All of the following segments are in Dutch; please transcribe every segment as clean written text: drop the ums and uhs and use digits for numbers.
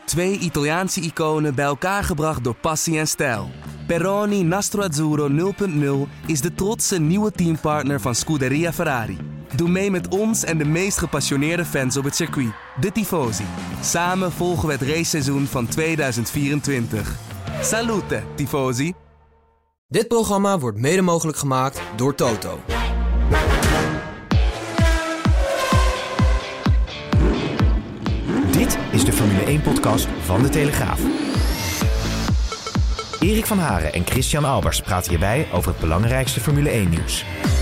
2 Italiaanse iconen bij elkaar gebracht door passie en stijl. Peroni Nastro Azzurro 0.0 is de trotse nieuwe teampartner van Scuderia Ferrari. Doe mee met ons en de meest gepassioneerde fans op het circuit, de Tifosi. Samen volgen we het raceseizoen van 2024. Salute, Tifosi! Dit programma wordt mede mogelijk gemaakt door Toto. Dit is de Formule 1-podcast van De Telegraaf. Erik van Haren en Christian Albers praten hierbij over het belangrijkste Formule 1-nieuws.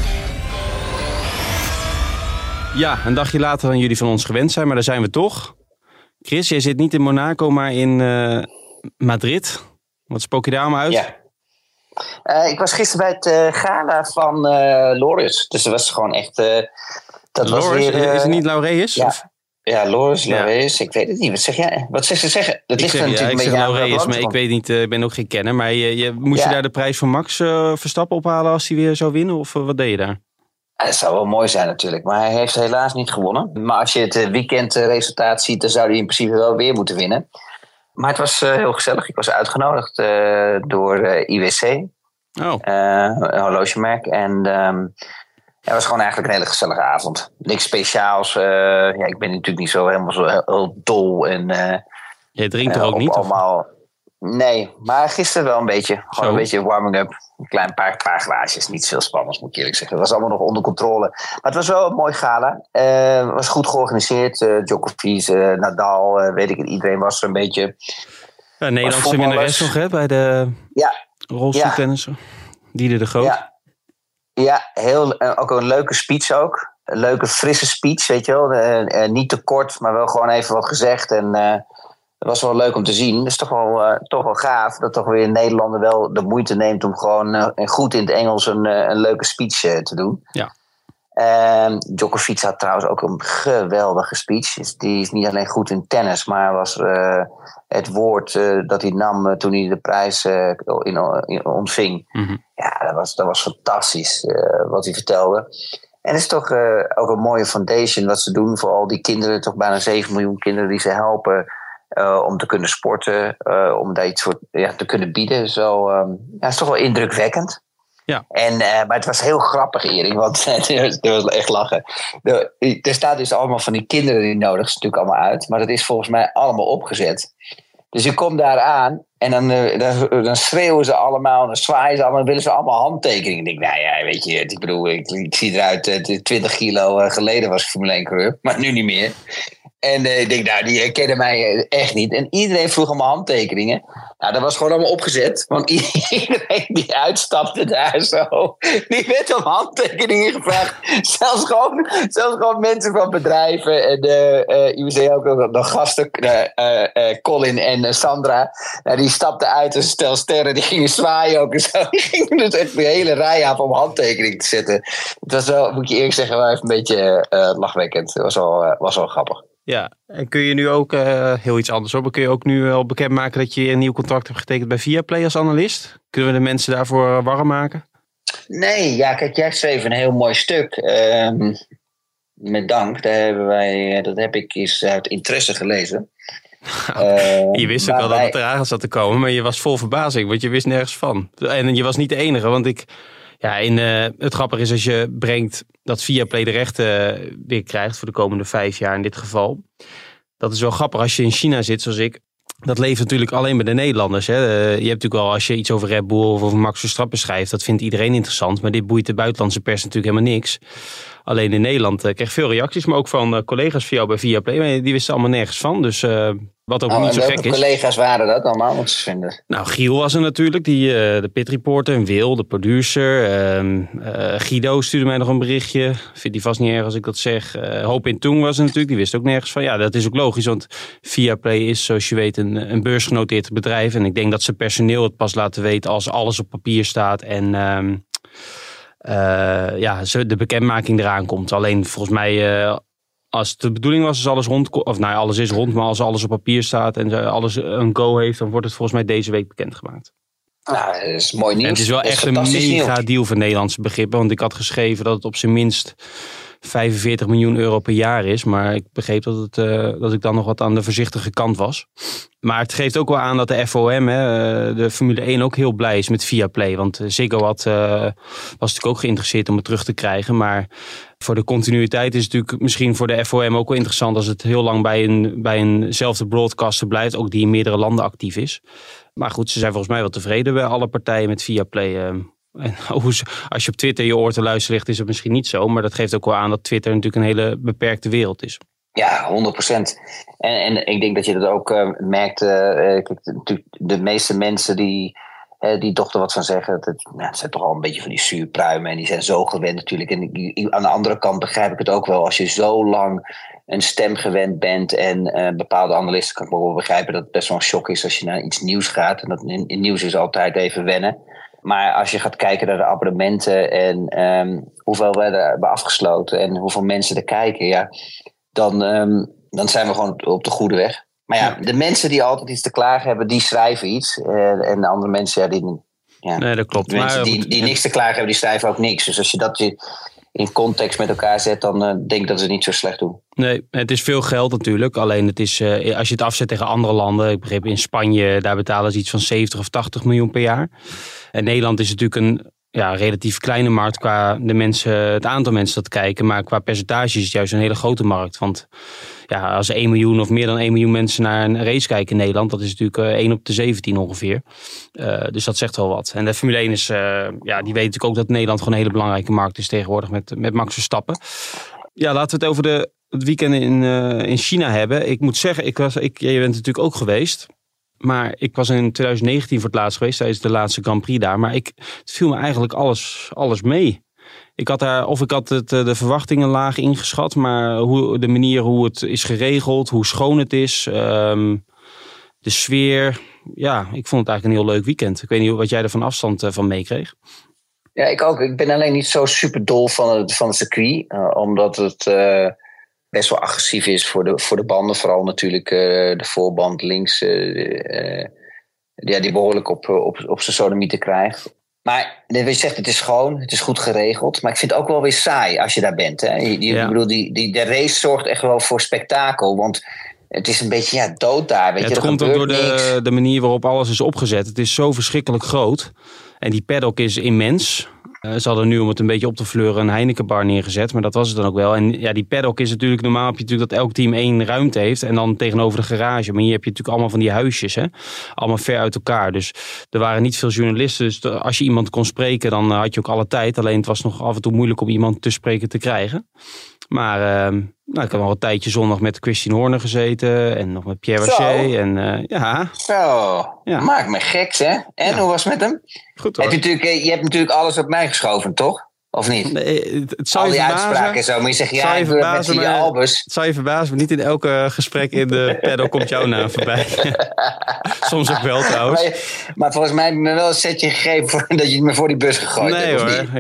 Ja, een dagje later dan jullie van ons gewend zijn, maar daar zijn we toch. Chris, jij zit niet in Monaco, maar in Madrid. Wat spook je daar allemaal uit? Ja. Ik was gisteren bij het gala van Loris. Dus dat was gewoon echt... dat Loris, was weer, is het niet Laureus? Ja, Loris, Laureus. Ik weet het niet. Wat zeg jij? Wat zeg ze zeggen? Dat ligt er natuurlijk ik een zeg beetje aan Laureus, maar ik weet niet. Ik ben ook geen kenner. Maar moest je daar de prijs van Max Verstappen ophalen als hij weer zou winnen? Of wat deed je daar? Het zou wel mooi zijn natuurlijk, maar hij heeft helaas niet gewonnen. Maar als je het weekendresultaat ziet, dan zou hij in principe wel weer moeten winnen. Maar het was heel gezellig. Ik was uitgenodigd door IWC, een horlogemerk. En het was gewoon eigenlijk een hele gezellige avond. Niks speciaals. Ik ben natuurlijk niet zo helemaal zo heel dol. Jij drinkt er ook niet? Allemaal... Nee, maar gisteren wel een beetje. Gewoon een beetje warming-up. Een klein paar glaasjes. Niet veel spannends, moet ik eerlijk zeggen. Het was allemaal nog onder controle. Maar het was wel een mooi gala. Het was goed georganiseerd. Djokovic, Nadal, weet ik het. Iedereen was er een beetje... Nederlandse winnares nog, hè? Bij de rolstoeltennissen. Diede de Groot. Ja, ook een leuke speech ook. Een leuke, frisse speech, weet je wel. Niet te kort, maar wel gewoon even wat gezegd. En... Het was wel leuk om te zien. Het is toch wel gaaf dat toch weer een Nederlander wel de moeite neemt om gewoon goed in het Engels een leuke speech te doen. Ja. Djokovic had trouwens ook een geweldige speech. Die is niet alleen goed in tennis, maar was het woord dat hij nam toen hij de prijs ontving. Mm-hmm. Ja, dat was fantastisch wat hij vertelde. En het is toch ook een mooie foundation wat ze doen voor al die kinderen. Toch bijna 7 miljoen kinderen die ze helpen... om te kunnen sporten, om daar iets voor te kunnen bieden. Zo, het is toch wel indrukwekkend. Ja. Maar het was heel grappig, Erik, want het was echt lachen. Er staat dus allemaal van die kinderen die nodig zijn natuurlijk allemaal uit. Maar dat is volgens mij allemaal opgezet. Dus je komt daar aan en dan schreeuwen ze allemaal, dan zwaaien ze allemaal, dan willen ze allemaal handtekeningen. Ik denk, nou ja, weet je, ik bedoel, ik zie eruit, 20 kilo geleden was ik Formule 1 coureur, maar nu niet meer. En ik denk, nou, die herkennen mij echt niet. En iedereen vroeg allemaal handtekeningen. Nou, dat was gewoon allemaal opgezet. Want iedereen die uitstapte daar zo, die werd om handtekeningen gevraagd. Zelfs gewoon mensen van bedrijven. En IWC ook nog gasten, Colin en Sandra. Nou, die stapten uit als stel sterren. Die gingen zwaaien ook en zo. Die gingen dus echt de hele rij af om handtekeningen te zetten. Het was wel, moet je eerlijk zeggen, wel even een beetje lachwekkend. Het was wel grappig. Ja, en kun je nu ook, heel iets anders hoor, maar kun je ook nu al bekendmaken dat je een nieuw contract hebt getekend bij Viaplay als analist? Kunnen we de mensen daarvoor warm maken? Nee, ja, kijk, jij schreef een heel mooi stuk. Met dank, dat heb ik eens uit interesse gelezen. Je wist ook wel dat het eraan zat te komen, maar je was vol verbazing, want je wist nergens van. En je was niet de enige, want het grappige is als je brengt dat Viaplay de rechten weer krijgt voor de komende 5 jaar in dit geval. Dat is wel grappig als je in China zit zoals ik. Dat leeft natuurlijk alleen bij de Nederlanders. Hè. Je hebt natuurlijk wel, als je iets over Red Bull of over Max Verstappen schrijft, dat vindt iedereen interessant. Maar dit boeit de buitenlandse pers natuurlijk helemaal niks. Alleen in Nederland kreeg veel reacties, maar ook van collega's van jou bij Viaplay. Maar die wisten allemaal nergens van, dus wat ook niet zo gek is. Welke collega's waren dat allemaal? Wat ze vinden? Nou, Giel was er natuurlijk, de pit reporter. En Wil, de producer. Guido stuurde mij nog een berichtje. Vindt hij vast niet erg als ik dat zeg. Hoop in Toen was er natuurlijk, die wist ook nergens van. Ja, dat is ook logisch, want Viaplay is, zoals je weet, een beursgenoteerd bedrijf. En ik denk dat ze personeel het pas laten weten als alles op papier staat. En de bekendmaking eraan komt. Alleen volgens mij, als het de bedoeling was, is alles rond. Of nou, alles is rond, maar als alles op papier staat en alles een go heeft, dan wordt het volgens mij deze week bekendgemaakt. Nou, dat is mooi nieuws. En het is wel echt een mega deal voor Nederlandse begrippen. Want ik had geschreven dat het op zijn minst 45 miljoen euro per jaar is. Maar ik begreep dat ik dan nog wat aan de voorzichtige kant was. Maar het geeft ook wel aan dat de FOM, de Formule 1, ook heel blij is met Viaplay. Want Ziggo was natuurlijk ook geïnteresseerd om het terug te krijgen. Maar voor de continuïteit is het natuurlijk misschien voor de FOM ook wel interessant als het heel lang bij eenzelfde broadcaster blijft. Ook die in meerdere landen actief is. Maar goed, ze zijn volgens mij wel tevreden bij alle partijen met Viaplay. En als je op Twitter je oor te luisteren ligt, is het misschien niet zo. Maar dat geeft ook wel aan dat Twitter natuurlijk een hele beperkte wereld is. Ja, 100%. En ik denk dat je dat ook merkt. De meeste mensen die toch er wat van zeggen. Het zijn toch al een beetje van die zuurpruimen. En die zijn zo gewend natuurlijk. En aan de andere kant begrijp ik het ook wel. Als je zo lang een stem gewend bent. En bepaalde analisten kan ik wel begrijpen dat het best wel een shock is als je naar iets nieuws gaat. En dat in nieuws is altijd even wennen. Maar als je gaat kijken naar de abonnementen en hoeveel we er hebben afgesloten en hoeveel mensen er kijken, ja, dan zijn we gewoon op de goede weg. Maar ja, de mensen die altijd iets te klagen hebben, die schrijven iets. En de andere mensen, nee, dat klopt. De mensen die niks te klagen hebben, die schrijven ook niks. Dus als je dat in context met elkaar zet, dan denk ik dat ze het niet zo slecht doen. Nee, het is veel geld natuurlijk. Alleen het is, als je het afzet tegen andere landen, ik begreep in Spanje, daar betalen ze iets van 70 of 80 miljoen per jaar. En Nederland is natuurlijk een relatief kleine markt qua het aantal mensen dat kijken. Maar qua percentage is het juist een hele grote markt. Want ja, als 1 miljoen of meer dan 1 miljoen mensen naar een race kijken in Nederland, dat is natuurlijk 1 op de 17 ongeveer. Dus dat zegt wel wat. En de Formule 1 is, die weet natuurlijk ook dat Nederland gewoon een hele belangrijke markt is tegenwoordig met Max Verstappen. Ja, laten we het over het weekend in China hebben. Ik moet zeggen, je bent natuurlijk ook geweest. Maar ik was in 2019 voor het laatst geweest, tijdens de laatste Grand Prix daar. Maar het viel me eigenlijk alles mee. Ik had de verwachtingen laag ingeschat, maar de manier hoe het is geregeld, hoe schoon het is, de sfeer. Ja, ik vond het eigenlijk een heel leuk weekend. Ik weet niet wat jij er van afstand van meekreeg. Ja, ik ook. Ik ben alleen niet zo super dol van het circuit, omdat het best wel agressief is voor de banden. Vooral natuurlijk de voorband links, die behoorlijk op zijn sodomieten krijgt. Maar je zegt, het is schoon, het is goed geregeld. Maar ik vind het ook wel weer saai als je daar bent. Hè? Ik bedoel, de race zorgt echt wel voor spektakel. Want het is een beetje dood daar. Weet je, het komt ook door de manier waarop alles is opgezet. Het is zo verschrikkelijk groot. En die paddock is immens. Ze hadden nu, om het een beetje op te fleuren, een Heineken-bar neergezet. Maar dat was het dan ook wel. En ja, die paddock is natuurlijk, normaal heb je natuurlijk dat elk team 1 ruimte heeft. En dan tegenover de garage. Maar hier heb je natuurlijk allemaal van die huisjes. Hè? Allemaal ver uit elkaar. Dus er waren niet veel journalisten. Dus als je iemand kon spreken, dan had je ook alle tijd. Alleen het was nog af en toe moeilijk om iemand te spreken te krijgen. Maar ik heb al een tijdje zondag met Christian Horner gezeten. En nog met Pierre Waché. Zo, maak me gek, hè? En hoe was het met hem? Goed hoor. Je hebt natuurlijk alles op mij geschoven, toch? Of niet? Nee, het zou al die je uitspraken en zo. Maar je zegt, ik doe het met die Albers. Het zou je verbazen, maar niet in elke gesprek in de paddock komt jouw naam voorbij. Soms ook wel trouwens. Maar volgens mij heb je me wel een setje gegeven dat je me voor die bus gegooid hebt. Nee hoor.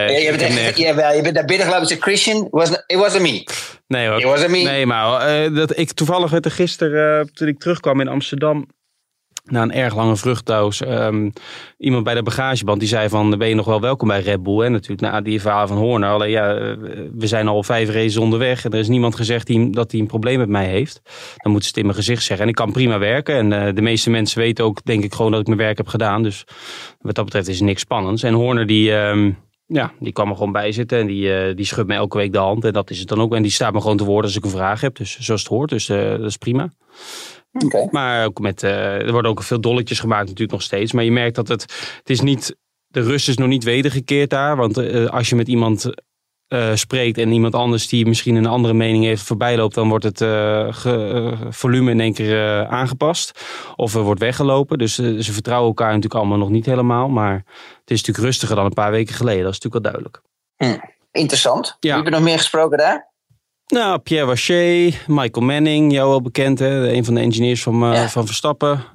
Je bent daar binnen gelopen en zei, Christian, it wasn't me. Nee hoor. It wasn't me. Nee, maar toevallig werd er gisteren, toen ik terugkwam in Amsterdam, na een erg lange vluchtdoos, iemand bij de bagageband die zei van, ben je nog wel welkom bij Red Bull? En natuurlijk na die verhaal van Horner. Alleen we zijn al 5 races onderweg en er is niemand gezegd dat hij een probleem met mij heeft. Dan moeten ze het in mijn gezicht zeggen. En ik kan prima werken en de meeste mensen weten ook, denk ik, gewoon dat ik mijn werk heb gedaan. Dus wat dat betreft is er niks spannends. En Horner die kwam er gewoon bij zitten en die schudt me elke week de hand. En dat is het dan ook. En die staat me gewoon te woord als ik een vraag heb. Dus zoals het hoort. Dus dat is prima. Okay. Maar ook er worden ook veel dolletjes gemaakt natuurlijk nog steeds. Maar je merkt dat het is niet, de rust is nog niet wedergekeerd daar. Want als je met iemand spreekt en iemand anders die misschien een andere mening heeft voorbij loopt, dan wordt het volume in één keer aangepast. Of er wordt weggelopen. Dus ze vertrouwen elkaar natuurlijk allemaal nog niet helemaal. Maar het is natuurlijk rustiger dan een paar weken geleden. Dat is natuurlijk wel duidelijk. Interessant. Ja. Heb je nog meer gesproken daar? Nou, Pierre Waché, Michael Manning, jou wel bekend, hè? Een van de engineers van Verstappen.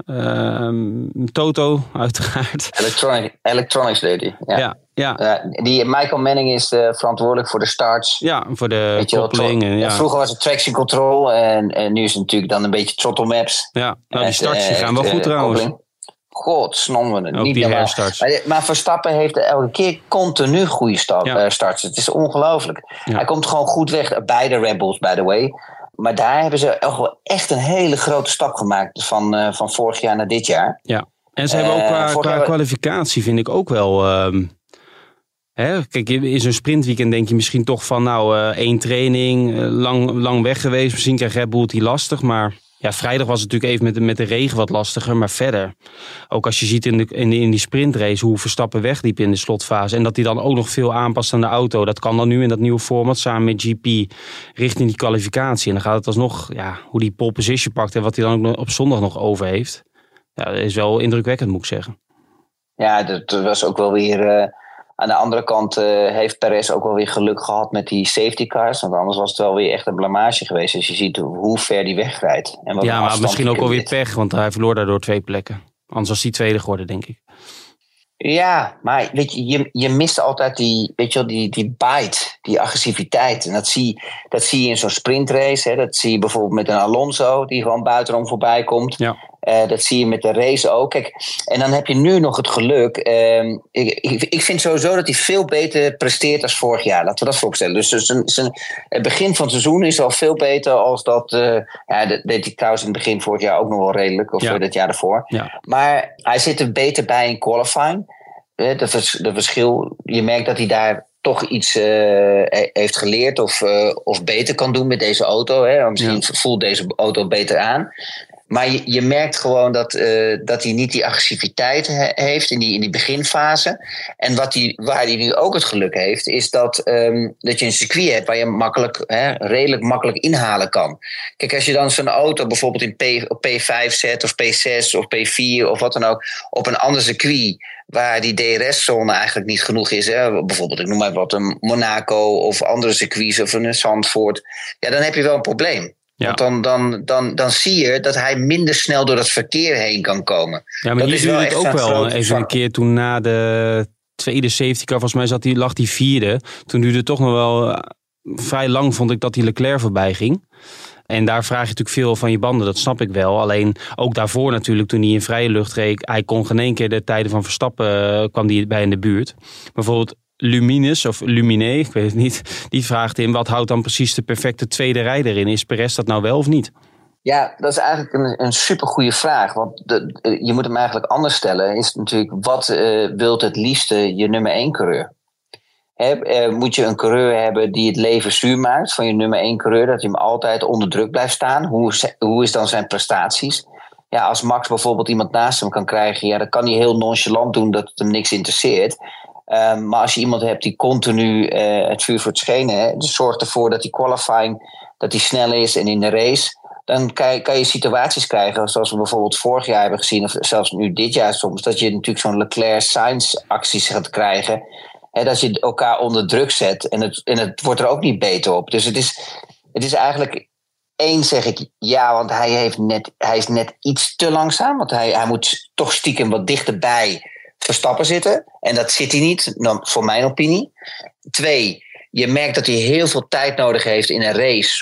Toto, uiteraard. Electronics deed hij. Ja. Die Michael Manning is verantwoordelijk voor de starts. Ja, voor de koppeling. Vroeger was het traction control en nu is het natuurlijk dan een beetje throttle maps. Ja, die starts die gaan wel goed trouwens. Koppeling. godsnomme, ook niet die normaal. herstarts. Maar Verstappen heeft elke keer continu goede starts. Het is ongelooflijk. Ja. Hij komt gewoon goed weg. Beide Red Bulls, by the way. Maar daar hebben ze echt een hele grote stap gemaakt van vorig jaar naar dit jaar. Ja, en ze hebben ook qua kwalificatie vind ik ook wel... Kijk, in zo'n sprintweekend denk je misschien toch van 1 training, lang weg geweest. Misschien krijgt Red Bull die lastig, maar ja, vrijdag was het natuurlijk even met de regen wat lastiger. Maar verder, ook als je ziet in die sprintrace hoe Verstappen wegliep in de slotfase. En dat hij dan ook nog veel aanpast aan de auto. Dat kan dan nu in dat nieuwe format samen met GP richting die kwalificatie. En dan gaat het alsnog, hoe die pole position pakt en wat hij dan ook op zondag nog over heeft. Ja, dat is wel indrukwekkend, moet ik zeggen. Ja, dat was ook wel weer... Aan de andere kant heeft Perez ook wel weer geluk gehad met die safety cars. Want anders was het wel weer echt een blamage geweest. Als je ziet hoe ver die wegrijdt. En maar misschien ook wel weer pech. Want hij verloor daardoor 2 plekken. Anders was hij tweede geworden, denk ik. Ja, maar weet je mist altijd die bite, die agressiviteit. En dat zie je in zo'n sprintrace. Hè. Dat zie je bijvoorbeeld met een Alonso die gewoon buitenom voorbij komt. Ja. Dat zie je met de race ook. Kijk, en dan heb je nu nog het geluk. Ik vind sowieso dat hij veel beter presteert als vorig jaar. Laten we dat vooropstellen. Dus het begin van het seizoen is al veel beter als dat... dat deed hij trouwens in het begin vorig jaar ook nog wel redelijk. Of dat jaar daarvoor. Ja. Maar hij zit er beter bij in qualifying. De verschil, je merkt dat hij daar toch iets heeft geleerd of beter kan doen met deze auto. Hè? Misschien voelt deze auto beter aan. Maar je merkt gewoon dat hij niet die agressiviteit heeft in die beginfase. En waar hij nu ook het geluk heeft, is dat je een circuit hebt waar je redelijk makkelijk inhalen kan. Kijk, als je dan zo'n auto bijvoorbeeld op P5 zet of P6 of P4 of wat dan ook, op een ander circuit waar die DRS-zone eigenlijk niet genoeg is. Hè? Bijvoorbeeld, ik noem maar wat, een Monaco of andere circuits of een Zandvoort. Ja, dan heb je wel een probleem. Ja. Want dan zie je dat hij minder snel door het verkeer heen kan komen. Ja, maar die duurde het ook wel even een keer toen na de tweede safety car, volgens mij lag die vierde. Toen duurde het toch nog wel vrij lang, vond ik, dat die Leclerc voorbij ging. En daar vraag je natuurlijk veel van je banden, dat snap ik wel. Alleen ook daarvoor natuurlijk, toen hij in vrije lucht reed, hij kon geen één keer de tijden van Verstappen, kwam die bij in de buurt. Bijvoorbeeld Luminus of Luminé, ik weet het niet, die vraagt hem, wat houdt dan precies de perfecte tweede rijder in? Is Perez dat nou wel of niet? Ja, dat is eigenlijk een supergoeie vraag. Want je moet hem eigenlijk anders stellen. Is natuurlijk, wat wilt het liefste je nummer 1 coureur? Moet je een coureur hebben die het leven zuur maakt van je nummer 1 coureur, dat je hem altijd onder druk blijft staan? Hoe is dan zijn prestaties? Ja, als Max bijvoorbeeld iemand naast hem kan krijgen, dan kan hij heel nonchalant doen dat het hem niks interesseert. Maar als je iemand hebt die continu het vuur voor het schenen, dus zorgt ervoor dat die qualifying, dat die snel is en in de race, dan kan je situaties krijgen zoals we bijvoorbeeld vorig jaar hebben gezien, of zelfs nu dit jaar soms, dat je natuurlijk zo'n Leclerc-Sainz acties gaat krijgen. Dat je elkaar onder druk zet en het wordt er ook niet beter op. Dus het is eigenlijk, zeg ik ja, want hij is net iets te langzaam. Want hij moet toch stiekem wat dichterbij Verstappen zitten. En dat zit hij niet, voor mijn opinie. 2, je merkt dat hij heel veel tijd nodig heeft in een race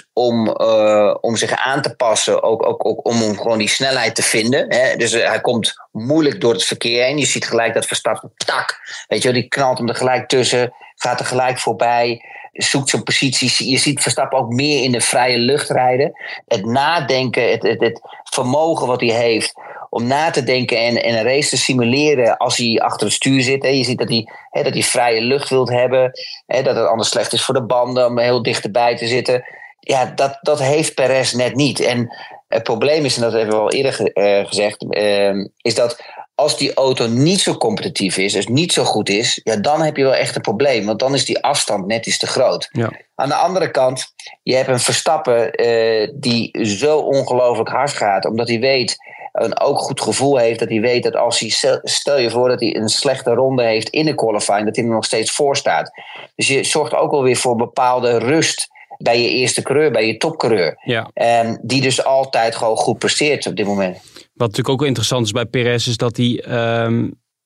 om zich aan te passen. Ook om gewoon die snelheid te vinden. Hè. Dus hij komt moeilijk door het verkeer heen. Je ziet gelijk dat Verstappen, weet je wel, die knalt hem er gelijk tussen. Gaat er gelijk voorbij. Zoekt zijn positie. Je ziet Verstappen ook meer in de vrije lucht rijden. Het nadenken, het vermogen wat hij heeft om na te denken en een race te simuleren als hij achter het stuur zit. Hè. Je ziet dat hij vrije lucht wilt hebben. Hè, dat het anders slecht is voor de banden om heel dichterbij te zitten. Ja, dat heeft Perez net niet. En het probleem is, en dat hebben we al eerder gezegd, is dat als die auto niet zo competitief is, dus niet zo goed is, ja, dan heb je wel echt een probleem. Want dan is die afstand net iets te groot. Ja. Aan de andere kant, je hebt een Verstappen die zo ongelooflijk hard gaat, omdat hij weet, en ook goed gevoel heeft, dat hij weet dat als hij, stel je voor dat hij een slechte ronde heeft in de qualifying, dat hij er nog steeds voor staat. Dus je zorgt ook alweer voor bepaalde rust bij je eerste coureur, bij je topcoureur. Ja. Die dus altijd gewoon goed presteert op dit moment. Wat natuurlijk ook interessant is bij Perez is dat hij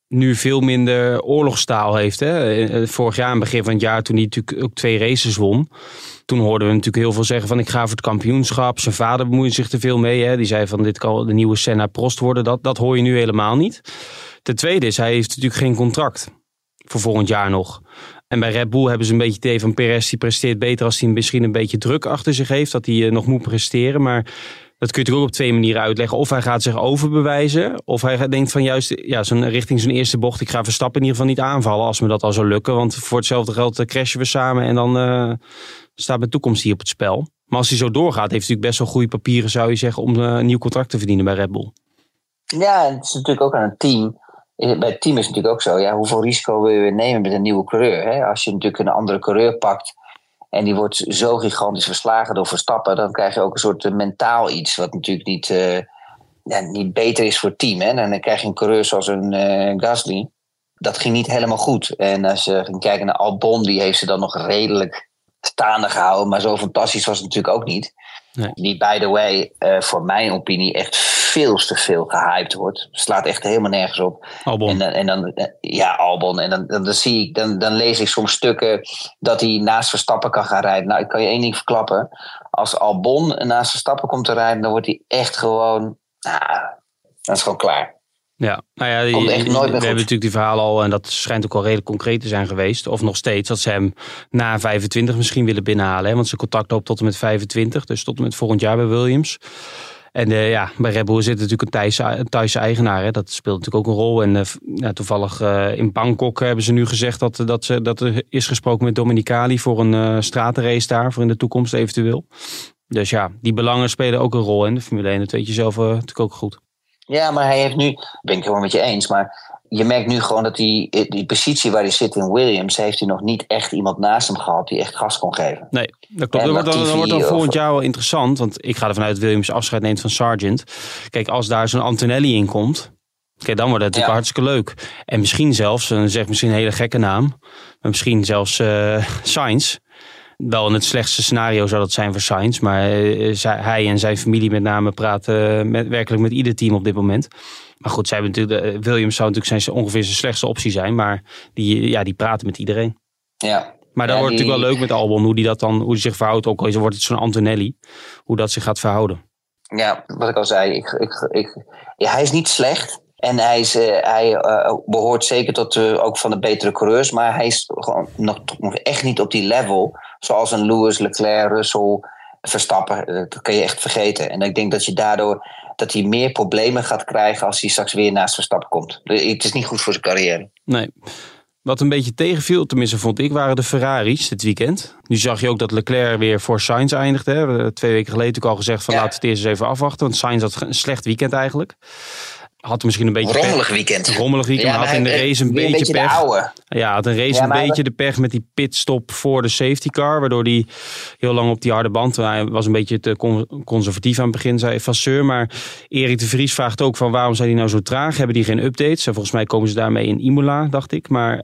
nu veel minder oorlogstaal heeft. Hè? Vorig jaar, aan het begin van het jaar, toen hij natuurlijk ook 2 races won. Toen hoorden we natuurlijk heel veel zeggen van ik ga voor het kampioenschap. Zijn vader bemoeide zich te veel mee. Hè? Die zei van dit kan de nieuwe Senna Prost worden. Dat hoor je nu helemaal niet. Ten tweede is, hij heeft natuurlijk geen contract voor volgend jaar nog. En bij Red Bull hebben ze een beetje het idee van Perez, die presteert beter als hij misschien een beetje druk achter zich heeft. Dat hij nog moet presteren. Maar dat kun je natuurlijk ook op 2 manieren uitleggen. Of hij gaat zich overbewijzen. Of hij denkt van juist richting zijn eerste bocht. Ik ga Verstappen in ieder geval niet aanvallen als me dat al zou lukken. Want voor hetzelfde geld crashen we samen. En dan staat mijn toekomst hier op het spel. Maar als hij zo doorgaat, heeft hij natuurlijk best wel goede papieren, zou je zeggen, om een nieuw contract te verdienen bij Red Bull. Ja, en het is natuurlijk ook aan een team. Bij het team is het natuurlijk ook zo. Ja, hoeveel risico wil je nemen met een nieuwe coureur? Hè? Als je natuurlijk een andere coureur pakt en die wordt zo gigantisch verslagen door Verstappen, dan krijg je ook een soort mentaal iets wat natuurlijk niet beter is voor het team. Hè? Dan krijg je een coureur zoals een Gasly. Dat ging niet helemaal goed. En als je ging kijken naar Albon, die heeft ze dan nog redelijk staande gehouden. Maar zo fantastisch was het natuurlijk ook niet. Nee. Die, by the way, voor mijn opinie echt veel te veel gehyped wordt. Slaat echt helemaal nergens op. Albon. En dan Albon. En dan lees ik soms stukken dat hij naast Verstappen kan gaan rijden. Nou, ik kan je 1 ding verklappen. Als Albon naast Verstappen komt te rijden, dan wordt hij echt gewoon... dat is gewoon klaar. Ja, nou ja, we hebben natuurlijk die verhalen al, en dat schijnt ook al redelijk concreet te zijn geweest. Of nog steeds, dat ze hem na 25 misschien willen binnenhalen. Hè? Want zijn contract loopt tot en met 25, dus tot en met volgend jaar bij Williams. En bij Red Bull zit natuurlijk een Thaise eigenaar. Hè? Dat speelt natuurlijk ook een rol. En toevallig in Bangkok hebben ze nu gezegd dat er is gesproken met Dominicali voor een stratenrace daar, voor in de toekomst eventueel. Dus ja, die belangen spelen ook een rol in de Formule 1. Dat weet je zelf natuurlijk ook goed. Ja, maar hij heeft nu, ben ik helemaal met je eens, maar je merkt nu gewoon dat die positie waar hij zit in Williams, heeft hij nog niet echt iemand naast hem gehad die echt gas kon geven. Nee, dat klopt. Dat wordt dan volgend jaar wel interessant, want ik ga ervan uit dat Williams afscheid neemt van Sargent. Kijk, als daar zo'n Antonelli in komt, dan wordt het natuurlijk hartstikke leuk. En misschien zelfs, dan zeg ik misschien een hele gekke naam, maar misschien zelfs Sainz. Wel in het slechtste scenario zou dat zijn voor Sainz. Maar hij en zijn familie met name praten werkelijk met ieder team op dit moment. Maar goed, Williams zou natuurlijk ongeveer zijn slechtste optie zijn. Maar die praten met iedereen. Ja. Maar dat wordt natuurlijk wel leuk met Albon. Hoe die zich verhoudt. Ook al wordt het zo'n Antonelli. Hoe dat zich gaat verhouden. Ja, wat ik al zei. Hij is niet slecht. En hij behoort zeker tot ook van de betere coureurs. Maar hij is gewoon nog echt niet op die level. Zoals een Lewis, Leclerc, Russell, Verstappen. Dat kan je echt vergeten. En ik denk dat je daardoor dat hij meer problemen gaat krijgen als hij straks weer naast Verstappen komt. Het is niet goed voor zijn carrière. Nee. Wat een beetje tegenviel, tenminste vond ik, waren de Ferraris dit weekend. Nu zag je ook dat Leclerc weer voor Sainz eindigde. Hè. We hebben 2 weken geleden natuurlijk al gezegd van laten we het eerst eens even afwachten. Want Sainz had een slecht weekend eigenlijk. Had misschien een beetje rommelig weekend. Maar had in de race een beetje pech. Ja, had een race een beetje de pech met die pitstop voor de safety car. Waardoor hij heel lang op die harde band. Hij was een beetje te conservatief aan het begin, zei Vasseur. Maar Erik de Vries vraagt ook van waarom zijn die nou zo traag? Hebben die geen updates? En volgens mij komen ze daarmee in Imola, dacht ik. Maar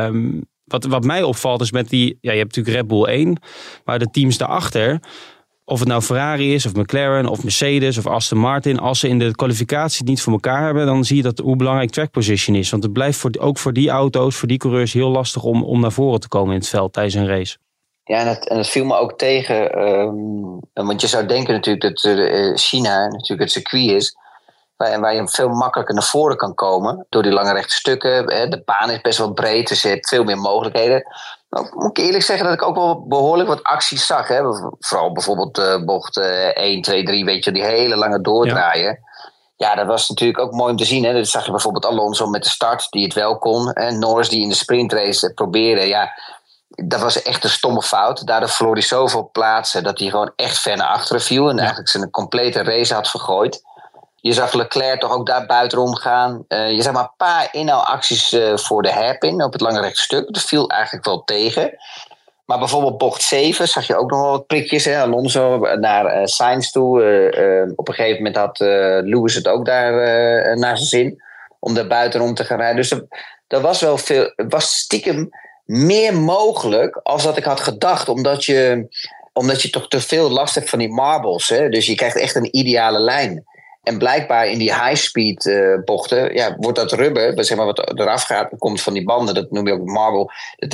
wat mij opvalt is met die... Ja, je hebt natuurlijk Red Bull 1. Maar de teams daarachter... Of het nou Ferrari is, of McLaren, of Mercedes, of Aston Martin. Als ze in de kwalificatie het niet voor elkaar hebben, dan zie je hoe belangrijk track position is. Want het blijft ook voor die auto's, voor die coureurs heel lastig om naar voren te komen in het veld tijdens een race. Ja, en dat viel me ook tegen. Want je zou denken natuurlijk dat China natuurlijk het circuit is. Waar je veel makkelijker naar voren kan komen. Door die lange rechte stukken. De baan is best wel breed, dus je hebt veel meer mogelijkheden. Nou, moet ik eerlijk zeggen dat ik ook wel behoorlijk wat acties zag. Hè? Vooral bijvoorbeeld bocht 1, 2, 3, weet je, die hele lange doordraaien. Ja, dat was natuurlijk ook mooi om te zien. Hè? Dat zag je bijvoorbeeld Alonso met de start, die het wel kon. En Norris die in de sprintrace probeerde. Ja, dat was echt een stomme fout. Daardoor verloor hij zoveel plaatsen dat hij gewoon echt ver naar achteren viel. En eigenlijk zijn complete race had vergooid. Je zag Leclerc toch ook daar buitenom gaan. Je zag maar een paar inhaalacties voor de hairpin op het lange rechte stuk. Dat viel eigenlijk wel tegen. Maar bijvoorbeeld bocht 7 zag je ook nog wel wat prikjes. Hè? Alonso naar Sainz toe. Op een gegeven moment had Lewis het ook daar naar zijn zin. Om daar buitenom te gaan rijden. Dus er was wel veel. Het was stiekem meer mogelijk als dat ik had gedacht. Omdat je toch te veel last hebt van die marbles. Hè? Dus je krijgt echt een ideale lijn. En blijkbaar in die high-speed bochten, wordt dat rubber, zeg maar, wat eraf gaat, komt van die banden, dat noem je ook marble.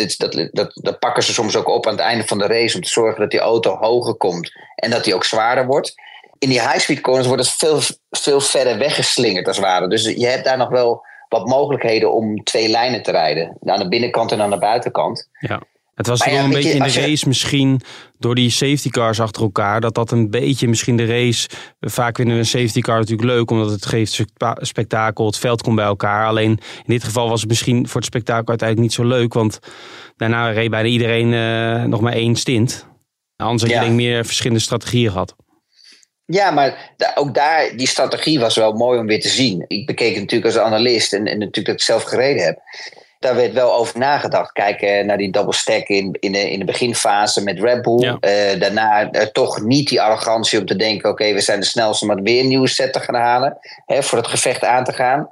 Dat pakken ze soms ook op aan het einde van de race om te zorgen dat die auto hoger komt en dat die ook zwaarder wordt. In die high-speed corners wordt het veel verder weggeslingerd als het ware. Dus je hebt daar nog wel wat mogelijkheden om 2 lijnen te rijden. Aan de binnenkant en aan de buitenkant. Ja. Het was toch een beetje in de race misschien door die safety cars achter elkaar. Dat een beetje misschien de race. Vaak vinden we een safety car natuurlijk leuk. Omdat het geeft spektakel. Het veld komt bij elkaar. Alleen in dit geval was het misschien voor het spektakel uiteindelijk niet zo leuk. Want daarna reed bijna iedereen nog maar 1 stint. Anders had je denk ik meer verschillende strategieën gehad. Ja, maar ook daar, die strategie was wel mooi om weer te zien. Ik bekeek het natuurlijk als analist en natuurlijk dat ik zelf gereden heb. Daar werd wel over nagedacht. Kijk naar die double stack in de beginfase met Red Bull. Ja. Daarna toch niet die arrogantie om te denken, oké, we zijn de snelste, maar weer een nieuwe set te gaan halen. Voor het gevecht aan te gaan.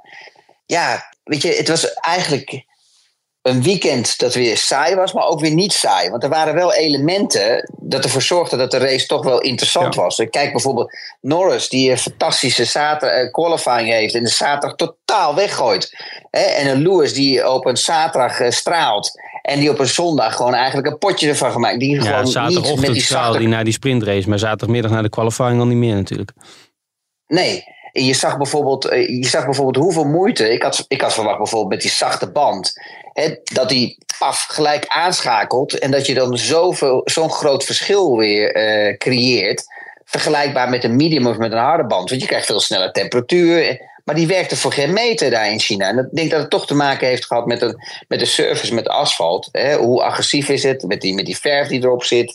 Ja, weet je, het was eigenlijk een weekend dat weer saai was, maar ook weer niet saai. Want er waren wel elementen dat ervoor zorgden dat de race toch wel interessant was. Kijk bijvoorbeeld Norris, die een fantastische qualifying heeft en de zaterdag totaal weggooit. En een Lewis die op een zaterdag straalt en die op een zondag gewoon eigenlijk een potje ervan gemaakt. Die gewoon zaterdagochtend niet met die straalde die naar die sprintrace, maar zaterdagmiddag naar de qualifying al niet meer natuurlijk. Nee. En je zag bijvoorbeeld hoeveel moeite. Ik had verwacht bijvoorbeeld met die zachte band. Dat die gelijk aanschakelt. En dat je dan zo'n groot verschil weer creëert. Vergelijkbaar met een medium of met een harde band. Want je krijgt veel sneller temperatuur. Maar die werkte voor geen meter daar in China. En ik denk dat het toch te maken heeft gehad met de surface, met de asfalt. Hoe agressief is het? Met die verf die erop zit.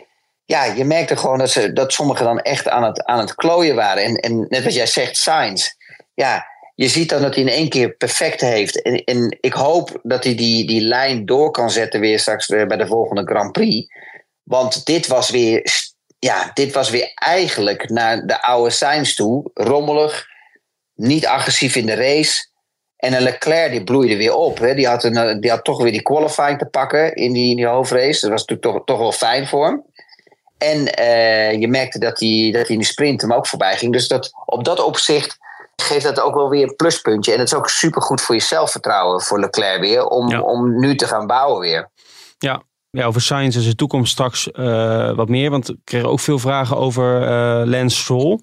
Ja, je merkte gewoon dat sommigen dan echt aan het klooien waren. En net wat jij zegt, Sainz. Ja, je ziet dan dat hij in 1 keer perfect heeft. En ik hoop dat hij die lijn door kan zetten weer straks bij de volgende Grand Prix. Want dit was weer eigenlijk naar de oude Sainz toe. Rommelig, niet agressief in de race. En een Leclerc die bloeide weer op. Die had toch weer die qualifying te pakken in die hoofdrace. Dat was natuurlijk toch wel fijn voor hem. En je merkte dat hij in de sprint hem ook voorbij ging. Dus op dat opzicht geeft dat ook wel weer een pluspuntje. En het is ook supergoed voor je zelfvertrouwen voor Leclerc weer. Om nu te gaan bouwen weer. Ja, over Sainz en zijn toekomst straks wat meer. Want ik kreeg ook veel vragen over Lance Stroll.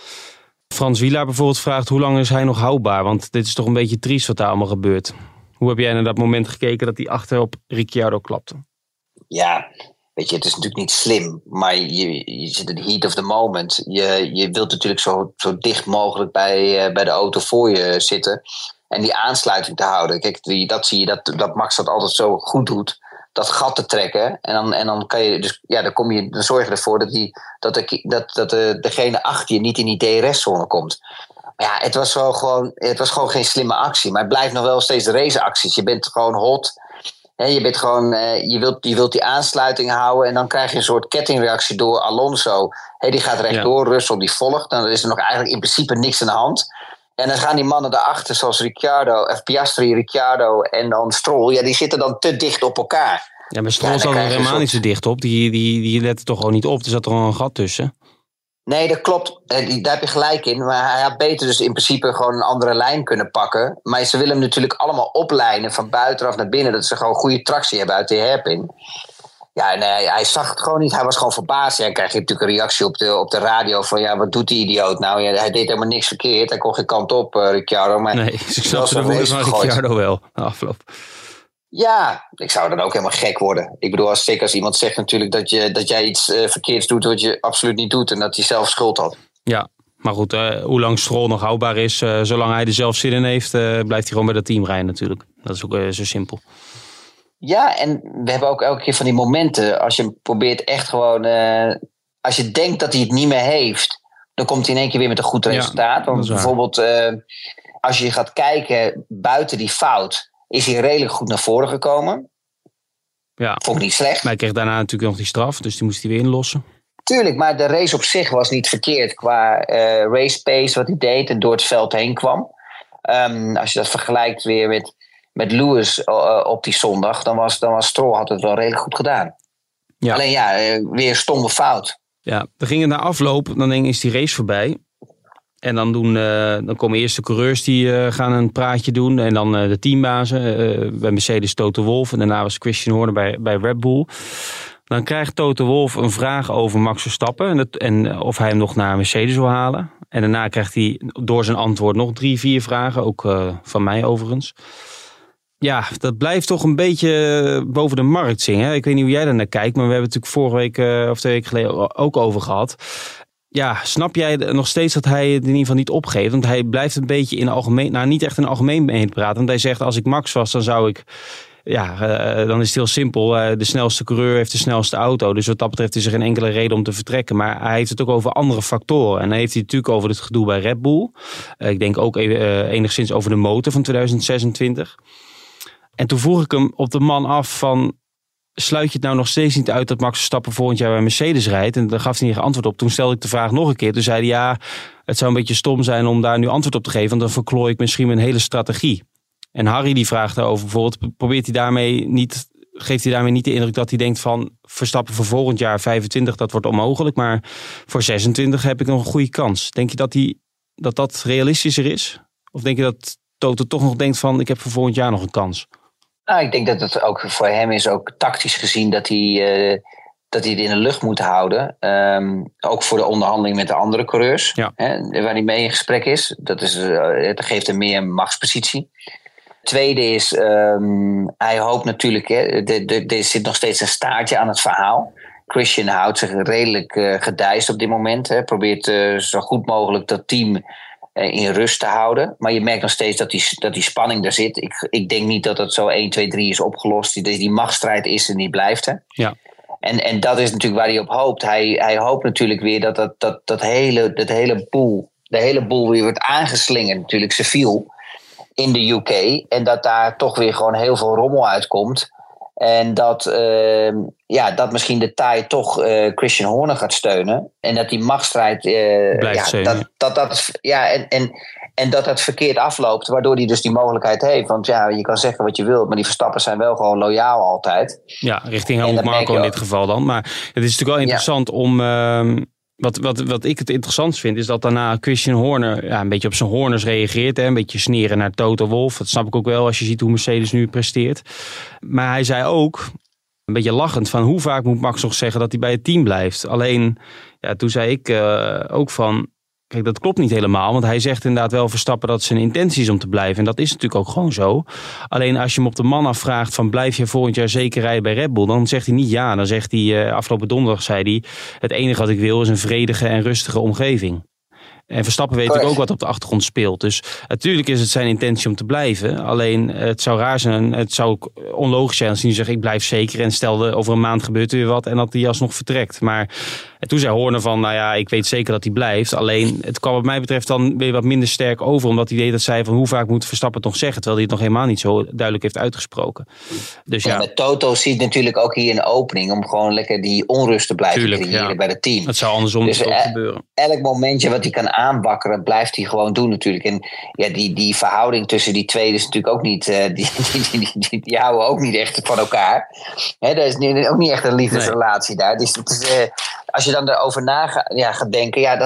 Frans Wielaar bijvoorbeeld vraagt, hoe lang is hij nog houdbaar? Want dit is toch een beetje triest wat daar allemaal gebeurt. Hoe heb jij naar dat moment gekeken dat hij achter op Ricciardo klapte? Ja, weet je, het is natuurlijk niet slim, maar je zit in de heat of the moment. Je wilt natuurlijk zo dicht mogelijk bij de auto voor je zitten en die aansluiting te houden. Kijk, dat zie je dat Max dat altijd zo goed doet, dat gat te trekken. En dan kan je dus, ja, dan zorg je ervoor dat degene achter je niet in die DRS-zone komt. Maar ja, het was gewoon geen slimme actie, maar het blijft nog wel steeds raceacties. Je bent gewoon hot. Je bent gewoon, je wilt die aansluiting houden en dan krijg je een soort kettingreactie door Alonso. Die gaat rechtdoor, Russell die volgt. Dan is er nog eigenlijk in principe niks aan de hand. En dan gaan die mannen daarachter, zoals Piastri, Ricciardo en dan Stroll. Ja, die zitten dan te dicht op elkaar. Ja, maar Stroll zat er helemaal niet zo dicht op. Die lette toch gewoon niet op. Er zat er gewoon een gat tussen. Nee, dat klopt. Daar heb je gelijk in. Maar hij had beter dus in principe gewoon een andere lijn kunnen pakken. Maar ze willen hem natuurlijk allemaal oplijnen van buitenaf naar binnen. Dat ze gewoon goede tractie hebben uit de hairpin. Ja, en hij zag het gewoon niet. Hij was gewoon verbaasd. Ja, dan krijg je natuurlijk een reactie op de radio van, ja, wat doet die idioot nou? Ja, hij deed helemaal niks verkeerd. Hij kon geen kant op, Ricciardo. Maar nee, ik snap de woede van Ricciardo wel. Afloop. Ja, ik zou dan ook helemaal gek worden. Ik bedoel, zeker als iemand zegt natuurlijk dat jij iets verkeerds doet wat je absoluut niet doet en dat hij zelf schuld had. Ja, maar goed, hoe lang Stroll nog houdbaar is, zolang hij er zelf zin in heeft, blijft hij gewoon bij dat team rijden natuurlijk. Dat is ook zo simpel. Ja, en we hebben ook elke keer van die momenten, als je probeert echt gewoon, als je denkt dat hij het niet meer heeft, dan komt hij in één keer weer met een goed resultaat. Ja, want bijvoorbeeld, als je gaat kijken buiten die fout, is hij redelijk goed naar voren gekomen. Ja. Vond ik niet slecht. Maar hij kreeg daarna natuurlijk nog die straf, dus die moest hij weer inlossen. Tuurlijk, maar de race op zich was niet verkeerd qua race pace wat hij deed en door het veld heen kwam. Als je dat vergelijkt weer met Lewis op die zondag, dan was Stroll had het wel redelijk goed gedaan. Ja. Alleen weer stomme fout. Ja, we gingen naar afloop, dan denk ik, is die race voorbij. En dan komen eerst de coureurs die gaan een praatje doen. En dan de teambazen. Bij Mercedes Toto Wolff. En daarna was Christian Horner bij Red Bull. Dan krijgt Toto Wolff een vraag over Max Verstappen. En of hij hem nog naar Mercedes wil halen. En daarna krijgt hij door zijn antwoord nog 3-4 vragen. Ook van mij overigens. Ja, dat blijft toch een beetje boven de markt zingen. Ik weet niet hoe jij daar naar kijkt. Maar we hebben het natuurlijk vorige week of 2 weken geleden ook over gehad. Ja, snap jij nog steeds dat hij het in ieder geval niet opgeeft? Want hij blijft een beetje in algemeen... Nou, niet echt in algemeen praten. Want hij zegt, als ik Max was, dan zou ik... Ja, dan is het heel simpel. De snelste coureur heeft de snelste auto. Dus wat dat betreft is er geen enkele reden om te vertrekken. Maar hij heeft het ook over andere factoren. En dan heeft hij het natuurlijk over het gedoe bij Red Bull. Ik denk ook enigszins over de motor van 2026. En toen vroeg ik hem op de man af van... Sluit je het nou nog steeds niet uit dat Max Verstappen volgend jaar bij Mercedes rijdt? En daar gaf hij niet antwoord op. Toen stelde ik de vraag nog een keer. Toen zei hij, ja, het zou een beetje stom zijn om daar nu antwoord op te geven. Want dan verklooi ik misschien mijn hele strategie. En Harry die vraagt daarover bijvoorbeeld, geeft hij daarmee niet de indruk dat hij denkt van Verstappen voor volgend jaar 25, dat wordt onmogelijk. Maar voor 26 heb ik nog een goede kans. Denk je dat realistischer is? Of denk je dat Toto toch nog denkt van ik heb voor volgend jaar nog een kans? Nou, ik denk dat het ook voor hem is, ook tactisch gezien, dat hij het in de lucht moet houden. Ook voor de onderhandeling met de andere coureurs. Ja. Waar hij mee in gesprek is. Dat geeft hem meer machtspositie. Tweede is, hij hoopt natuurlijk, er zit nog steeds een staartje aan het verhaal. Christian houdt zich redelijk gedijst op dit moment. Probeert zo goed mogelijk dat team in rust te houden. Maar je merkt nog steeds dat die spanning daar zit. Ik denk niet dat het zo 1, 2, 3 is opgelost. Die machtsstrijd is en die blijft. Hè? Ja. En dat is natuurlijk waar hij op hoopt. Hij hoopt natuurlijk weer dat hele boel weer wordt aangeslingerd, natuurlijk civiel, in de UK. En dat daar toch weer gewoon heel veel rommel uitkomt. En dat misschien de taai toch Christian Horner gaat steunen. En dat die machtsstrijd blijft steunen. En dat het verkeerd afloopt, waardoor hij dus die mogelijkheid heeft. Want ja, je kan zeggen wat je wilt, maar die Verstappen zijn wel gewoon loyaal altijd. Ja, richting Helmut Marko in dit geval dan. Maar het is natuurlijk wel interessant om... Wat ik het interessant vind, is dat daarna Christian Horner een beetje op zijn Horners reageert. Een beetje sneren naar Toto Wolff. Dat snap ik ook wel als je ziet hoe Mercedes nu presteert. Maar hij zei ook, een beetje lachend, van hoe vaak moet Max nog zeggen dat hij bij het team blijft. Alleen, toen zei ik ook van... Kijk, dat klopt niet helemaal, want hij zegt inderdaad wel Verstappen dat zijn intentie is om te blijven. En dat is natuurlijk ook gewoon zo. Alleen als je hem op de man afvraagt van blijf je volgend jaar zeker rijden bij Red Bull, dan zegt hij niet ja. Dan zegt hij, afgelopen donderdag zei hij, het enige wat ik wil is een vredige en rustige omgeving. En Verstappen weet natuurlijk ook wat op de achtergrond speelt. Dus natuurlijk is het zijn intentie om te blijven. Alleen het zou raar zijn, het zou ook onlogisch zijn als hij nu zegt ik blijf zeker. En stel over een maand gebeurt er weer wat en dat hij alsnog vertrekt. Maar toen zei Horner van ik weet zeker dat hij blijft. Alleen het kwam wat mij betreft dan weer wat minder sterk over. Omdat hij deed dat zei van hoe vaak moet Verstappen het nog zeggen. Terwijl hij het nog helemaal niet zo duidelijk heeft uitgesproken. Dus met Toto ziet natuurlijk ook hier een opening om gewoon lekker die onrust te blijven creëren bij het team. Dat zou andersom dus, ook gebeuren. Elk momentje wat hij kan aanbakkeren, blijft hij gewoon doen natuurlijk. En die verhouding tussen die twee is natuurlijk ook niet... die houden ook niet echt van elkaar. Er is ook niet echt een liefdesrelatie daar. Dus het is, als je dan erover gaat denken...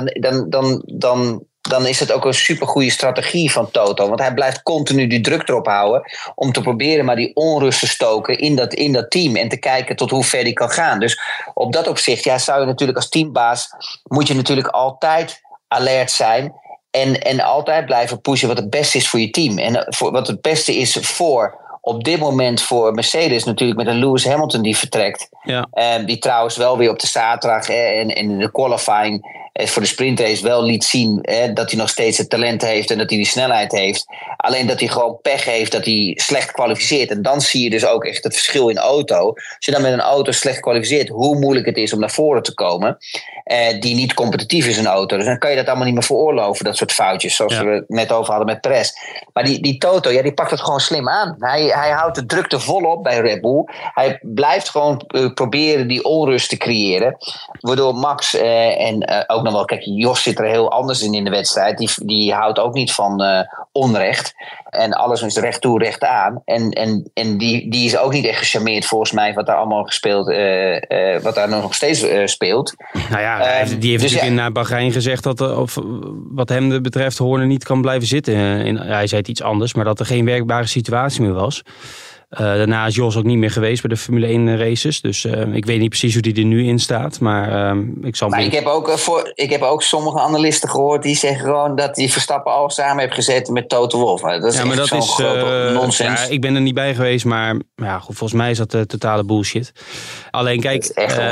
Dan is het ook een supergoeie strategie van Toto. Want hij blijft continu die druk erop houden... om te proberen maar die onrust te stoken in dat team... en te kijken tot hoe ver die kan gaan. Dus op dat opzicht zou je natuurlijk als teambaas... moet je natuurlijk altijd alert zijn... en altijd blijven pushen wat het beste is voor je team. En wat het beste is op dit moment voor Mercedes natuurlijk met een Lewis Hamilton die vertrekt. Ja. Die trouwens wel weer op de zaterdag en in de qualifying voor de sprintrace wel liet zien dat hij nog steeds het talent heeft en dat hij die snelheid heeft. Alleen dat hij gewoon pech heeft dat hij slecht kwalificeert. En dan zie je dus ook echt het verschil in auto. Als je dan met een auto slecht kwalificeert, hoe moeilijk het is om naar voren te komen. Die niet competitief is, een auto. Dus dan kan je dat allemaal niet meer veroorloven, dat soort foutjes. Zoals we het net over hadden met Perez. Maar die Toto, die pakt het gewoon slim aan. Hij houdt de drukte volop bij Red Bull. Hij blijft gewoon proberen die onrust te creëren. Waardoor Max en ook ook nog wel... Kijk, Jos zit er heel anders in de wedstrijd. Die houdt ook niet van onrecht. En alles is recht toe, recht aan. En die is ook niet echt gecharmeerd volgens mij... wat daar allemaal gespeeld... wat daar nog steeds speelt. Nou ja, die heeft natuurlijk in Bahrein gezegd... dat wat hem betreft Horner niet kan blijven zitten. Hij zei het iets anders, maar dat er geen werkbare situatie meer was. Daarna is Jos ook niet meer geweest bij de Formule 1 races. Dus ik weet niet precies hoe die er nu in staat. Maar ik heb ook sommige analisten gehoord... die zeggen gewoon dat die Verstappen al samen heeft gezeten met Toto Wolff. Dat is echt zo'n grote nonsens. Ja, ik ben er niet bij geweest, maar goed, volgens mij is dat totale bullshit. Alleen kijk,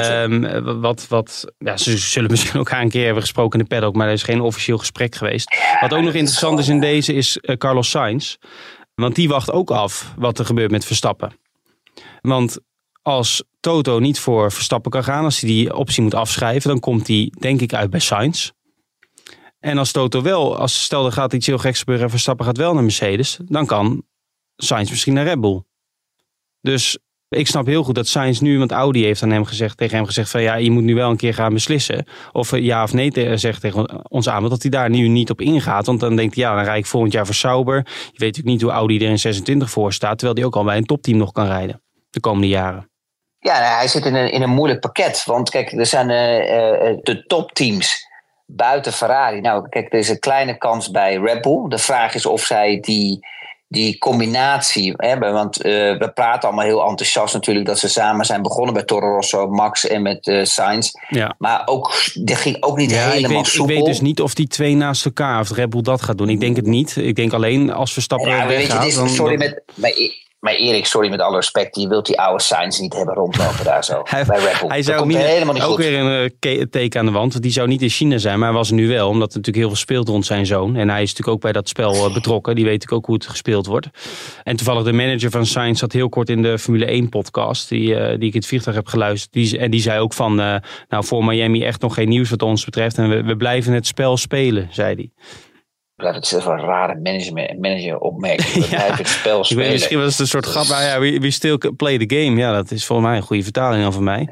ze zullen misschien elkaar een keer hebben gesproken in de paddock... maar er is geen officieel gesprek geweest. Wat ook nog interessant is in deze is Carlos Sainz... Want die wacht ook af wat er gebeurt met Verstappen. Want als Toto niet voor Verstappen kan gaan... als hij die optie moet afschrijven... dan komt hij denk ik uit bij Sainz. En als Toto wel... stel er gaat iets heel geks gebeuren... en Verstappen gaat wel naar Mercedes... dan kan Sainz misschien naar Red Bull. Dus ik snap heel goed dat Sainz nu... want Audi heeft aan tegen hem gezegd... van ja, je moet nu wel een keer gaan beslissen... of ja of nee zegt tegen ons aan... dat hij daar nu niet op ingaat. Want dan denkt hij, dan rijd ik volgend jaar voor Sauber. Je weet natuurlijk niet hoe Audi er in 26 voor staat... terwijl hij ook al bij een topteam nog kan rijden. De komende jaren. Ja, hij zit in een moeilijk pakket. Want kijk, er zijn de topteams buiten Ferrari. Nou, kijk, er is een kleine kans bij Red Bull. De vraag is of zij die combinatie hebben. Want we praten allemaal heel enthousiast natuurlijk... dat ze samen zijn begonnen bij Toro Rosso, Max en met Sainz. Ja. Maar dat ging ook niet helemaal soepel. Ik weet dus niet of die twee naast elkaar... of Red Bull dat gaat doen. Ik denk het niet. Ik denk alleen als Verstappen weggaat... Maar Erik, sorry met alle respect, je wilt die oude Sainz niet hebben rondlopen daar zo. Bij Red Bull. Hij zou helemaal niet ook goed. Weer een teken aan de wand. Want die zou niet in China zijn, maar hij was er nu wel. Omdat er natuurlijk heel veel speelt rond zijn zoon. En hij is natuurlijk ook bij dat spel betrokken. Die weet natuurlijk ook hoe het gespeeld wordt. En toevallig de manager van Sainz zat heel kort in de Formule 1 podcast. Die ik in het vliegtuig heb geluisterd. Die zei ook van, voor Miami echt nog geen nieuws wat ons betreft. En we blijven het spel spelen, zei hij. Dat is wel een rare manager-opmerking. Het spel spelen. Ik weet, misschien was het een soort grap. We still play the game. Ja, dat is volgens mij een goede vertaling dan van mij.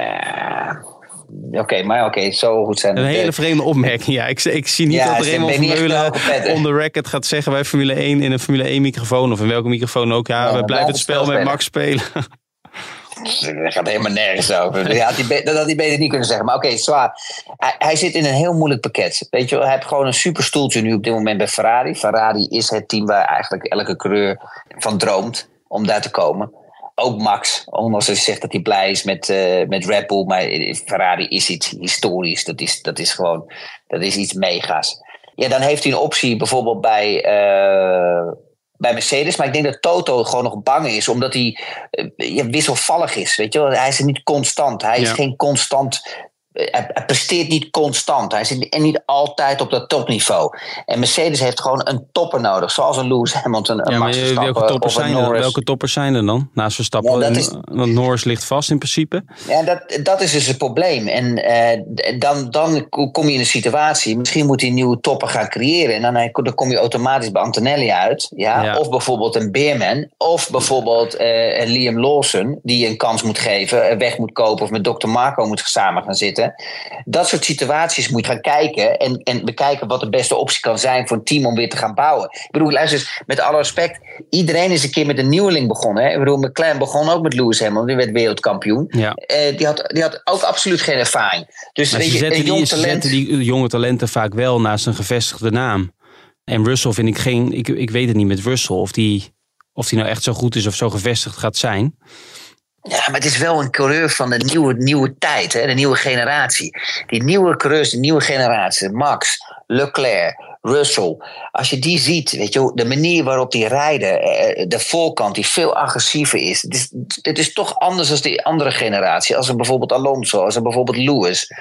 Oké, zo goed zijn. Een hele vreemde opmerking. Ja, ik zie niet dat er Raymond Vermeulen on the record gaat zeggen bij Formule 1 in een Formule 1 microfoon of in welke microfoon ook. Ja, we blijven het spel met Max spelen. Dat gaat helemaal nergens over. Dat had hij beter niet kunnen zeggen. Maar oké, zwaar. Hij zit in een heel moeilijk pakket. Weet je, hij heeft gewoon een superstoeltje nu op dit moment bij Ferrari. Ferrari is het team waar eigenlijk elke coureur van droomt om daar te komen. Ook Max, ondanks dat hij zegt dat hij blij is met Red Bull. Maar Ferrari is iets historisch. Dat is iets mega's. Ja, dan heeft hij een optie bijvoorbeeld bij Mercedes, maar ik denk dat Toto gewoon nog bang is, omdat hij wisselvallig is. Weet je wel? Hij is niet constant. Hij is geen constant. Hij presteert niet constant. Hij zit niet altijd op dat topniveau. En Mercedes heeft gewoon een topper nodig, zoals een Lewis Hamilton, een Max Verstappen of een Norris. Welke toppers zijn er dan naast Verstappen? Want Norris ligt vast in principe. Ja, dat is dus het probleem. En dan kom je in een situatie, misschien moet hij een nieuwe topper gaan creëren. En dan kom je automatisch bij Antonelli uit. Ja? Of bijvoorbeeld een Beerman. Of bijvoorbeeld een Liam Lawson, die een kans moet geven, weg moet kopen of met Dr. Marco moet samen gaan zitten. Dat soort situaties moet je gaan kijken en bekijken wat de beste optie kan zijn voor een team om weer te gaan bouwen. Ik bedoel, luister eens, met alle respect, iedereen is een keer met een nieuweling begonnen. Hè? Ik bedoel, McLaren begon ook met Lewis Hamilton, die werd wereldkampioen. Ja. Die had ook absoluut geen ervaring. Dus maar ze zetten die jonge talenten vaak wel naast een gevestigde naam. En Russell vind ik geen, ik weet het niet met Russell, of die nou echt zo goed is of zo gevestigd gaat zijn. Ja, maar het is wel een coureur van de nieuwe tijd, hè? De nieuwe generatie. Die nieuwe coureurs, de nieuwe generatie, Max, Leclerc, Russell. Als je die ziet, weet je, de manier waarop die rijden, de voorkant die veel agressiever is. Het is toch anders dan die andere generatie. Als een bijvoorbeeld Alonso, als een bijvoorbeeld Lewis,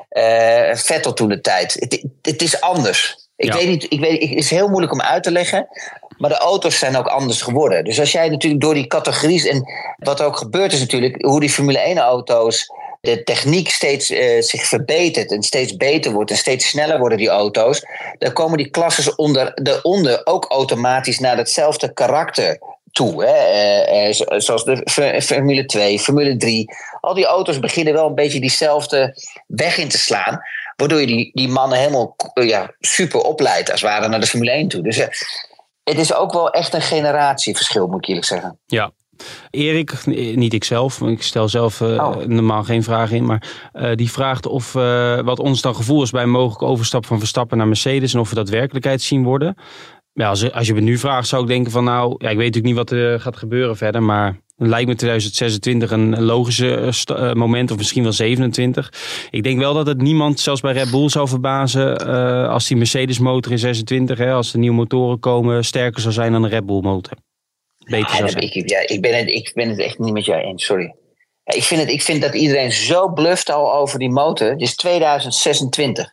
Vettel toen de tijd. Het is anders. Ik weet niet, het is heel moeilijk om uit te leggen. Maar de auto's zijn ook anders geworden. Dus als jij natuurlijk door die categories, en wat ook gebeurt is natuurlijk, hoe die Formule 1 auto's, de techniek steeds zich verbetert en steeds beter wordt en steeds sneller worden die auto's, dan komen die klasses daaronder ook automatisch naar hetzelfde karakter toe. Hè? Zoals de Formule 2, Formule 3. Al die auto's beginnen wel een beetje diezelfde weg in te slaan. Waardoor je die mannen helemaal super opleidt als het ware naar de Formule 1 toe. Dus het is ook wel echt een generatieverschil, moet ik eerlijk zeggen. Ja. Erik, niet ikzelf, ik stel zelf normaal geen vragen in, maar die vraagt of wat ons dan gevoel is bij een mogelijke overstap van Verstappen naar Mercedes en of we dat werkelijkheid zien worden. Ja, als je me nu vraagt, zou ik denken van ik weet natuurlijk niet wat er gaat gebeuren verder, maar het lijkt me 2026 een logische moment, of misschien wel 27. Ik denk wel dat het niemand, zelfs bij Red Bull, zou verbazen als die Mercedes motor in 26, als de nieuwe motoren komen, sterker zou zijn dan de Red Bull motor. Beter zou zijn. Ik ben het echt niet met jou eens, sorry. Ik vind dat iedereen zo bluft al over die motor. Het is 2026.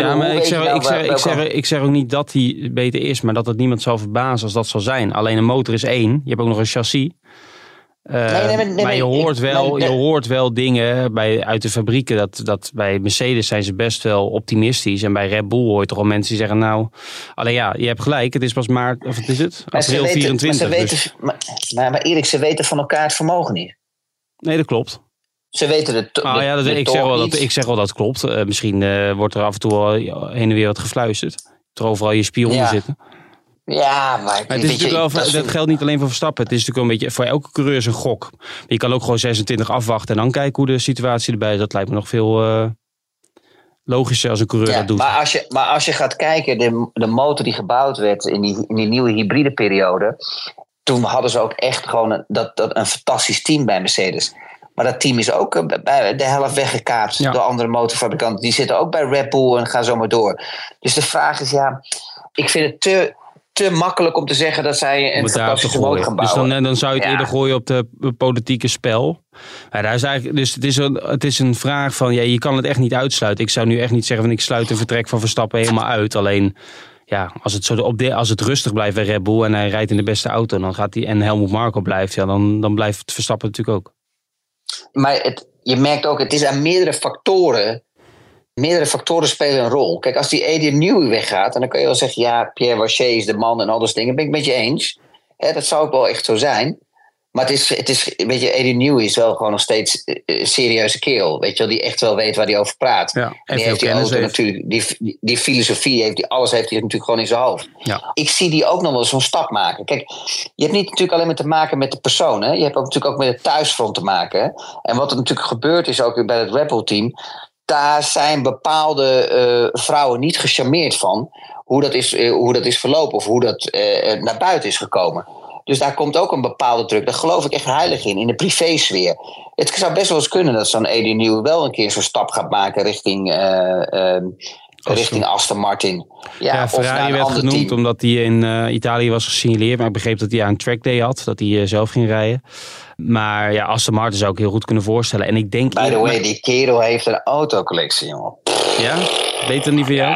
Ik zeg ook niet dat die beter is, maar dat het niemand zou verbazen als dat zal zijn. Alleen een motor is 1. Je hebt ook nog een chassis. Maar je hoort wel dingen uit de fabrieken. Dat bij Mercedes zijn ze best wel optimistisch. En bij Red Bull hoor je toch al mensen die zeggen je hebt gelijk. Het is pas maart, of het is het? April 24. Maar Erik, ze weten van elkaar het vermogen niet. Nee, dat klopt. Ze weten ik zeg wel dat het klopt. Misschien wordt er af en toe al heen en weer wat gefluisterd. Er overal je spionnen zitten. Ja, maar het is natuurlijk wel, dat geldt niet alleen voor Verstappen. Het is natuurlijk een beetje voor elke coureur is een gok. Maar je kan ook gewoon 26 afwachten en dan kijken hoe de situatie erbij is. Dat lijkt me nog veel logischer als een coureur dat doet. Maar als je gaat kijken, de motor die gebouwd werd in die nieuwe hybride periode, toen hadden ze ook echt gewoon een fantastisch team bij Mercedes. Maar dat team is ook bij de helft weggekaapt door andere motorfabrikanten. Die zitten ook bij Red Bull en gaan zo maar door. Dus de vraag is, ik vind het te makkelijk om te zeggen dat zij een fantastische motor gaan bouwen. Dus dan zou je het eerder gooien op de politieke spel. Ja, daar is eigenlijk, dus het is een vraag van, je kan het echt niet uitsluiten. Ik zou nu echt niet zeggen van ik sluit een vertrek van Verstappen helemaal uit. Alleen, als het rustig blijft bij Red Bull en hij rijdt in de beste auto, dan gaat hij en Helmut Marko blijft, dan blijft Verstappen natuurlijk ook. Maar je merkt ook, het is aan meerdere factoren. Meerdere factoren spelen een rol. Kijk, als die Adrian Newey weggaat, en dan kun je wel zeggen, Pierre Waché is de man en al dat dingen. Dat ben ik met je eens. Dat zou ook wel echt zo zijn. Maar het is weet je, Adrian Newey is wel gewoon nog steeds een serieuze kerel. Weet je wel, die echt wel weet waar hij over praat. Ja, en die heeft die auto natuurlijk, die filosofie heeft, alles heeft hij natuurlijk gewoon in zijn hoofd. Ja. Ik zie die ook nog wel zo'n stap maken. Kijk, je hebt niet natuurlijk alleen maar te maken met de persoon. Hè? Je hebt ook natuurlijk ook met het thuisfront te maken. Hè? En wat er natuurlijk gebeurd is ook bij het Red Bull team, daar zijn bepaalde vrouwen niet gecharmeerd van hoe dat is verlopen of hoe dat naar buiten is gekomen. Dus daar komt ook een bepaalde druk. Daar geloof ik echt heilig in de privésfeer. Het zou best wel eens kunnen dat zo'n Adrian Newey wel een keer zo'n stap gaat maken richting Aston Martin. Ja, Ferrari werd genoemd team, omdat hij in Italië was gesignaleerd. Maar ik begreep dat hij een trackday had. Dat hij zelf ging rijden. Maar ja, Aston Martin zou ik heel goed kunnen voorstellen. En ik denk... By the way, die kerel heeft een autocollectie, jongen. Ja? Beter niet voor jou?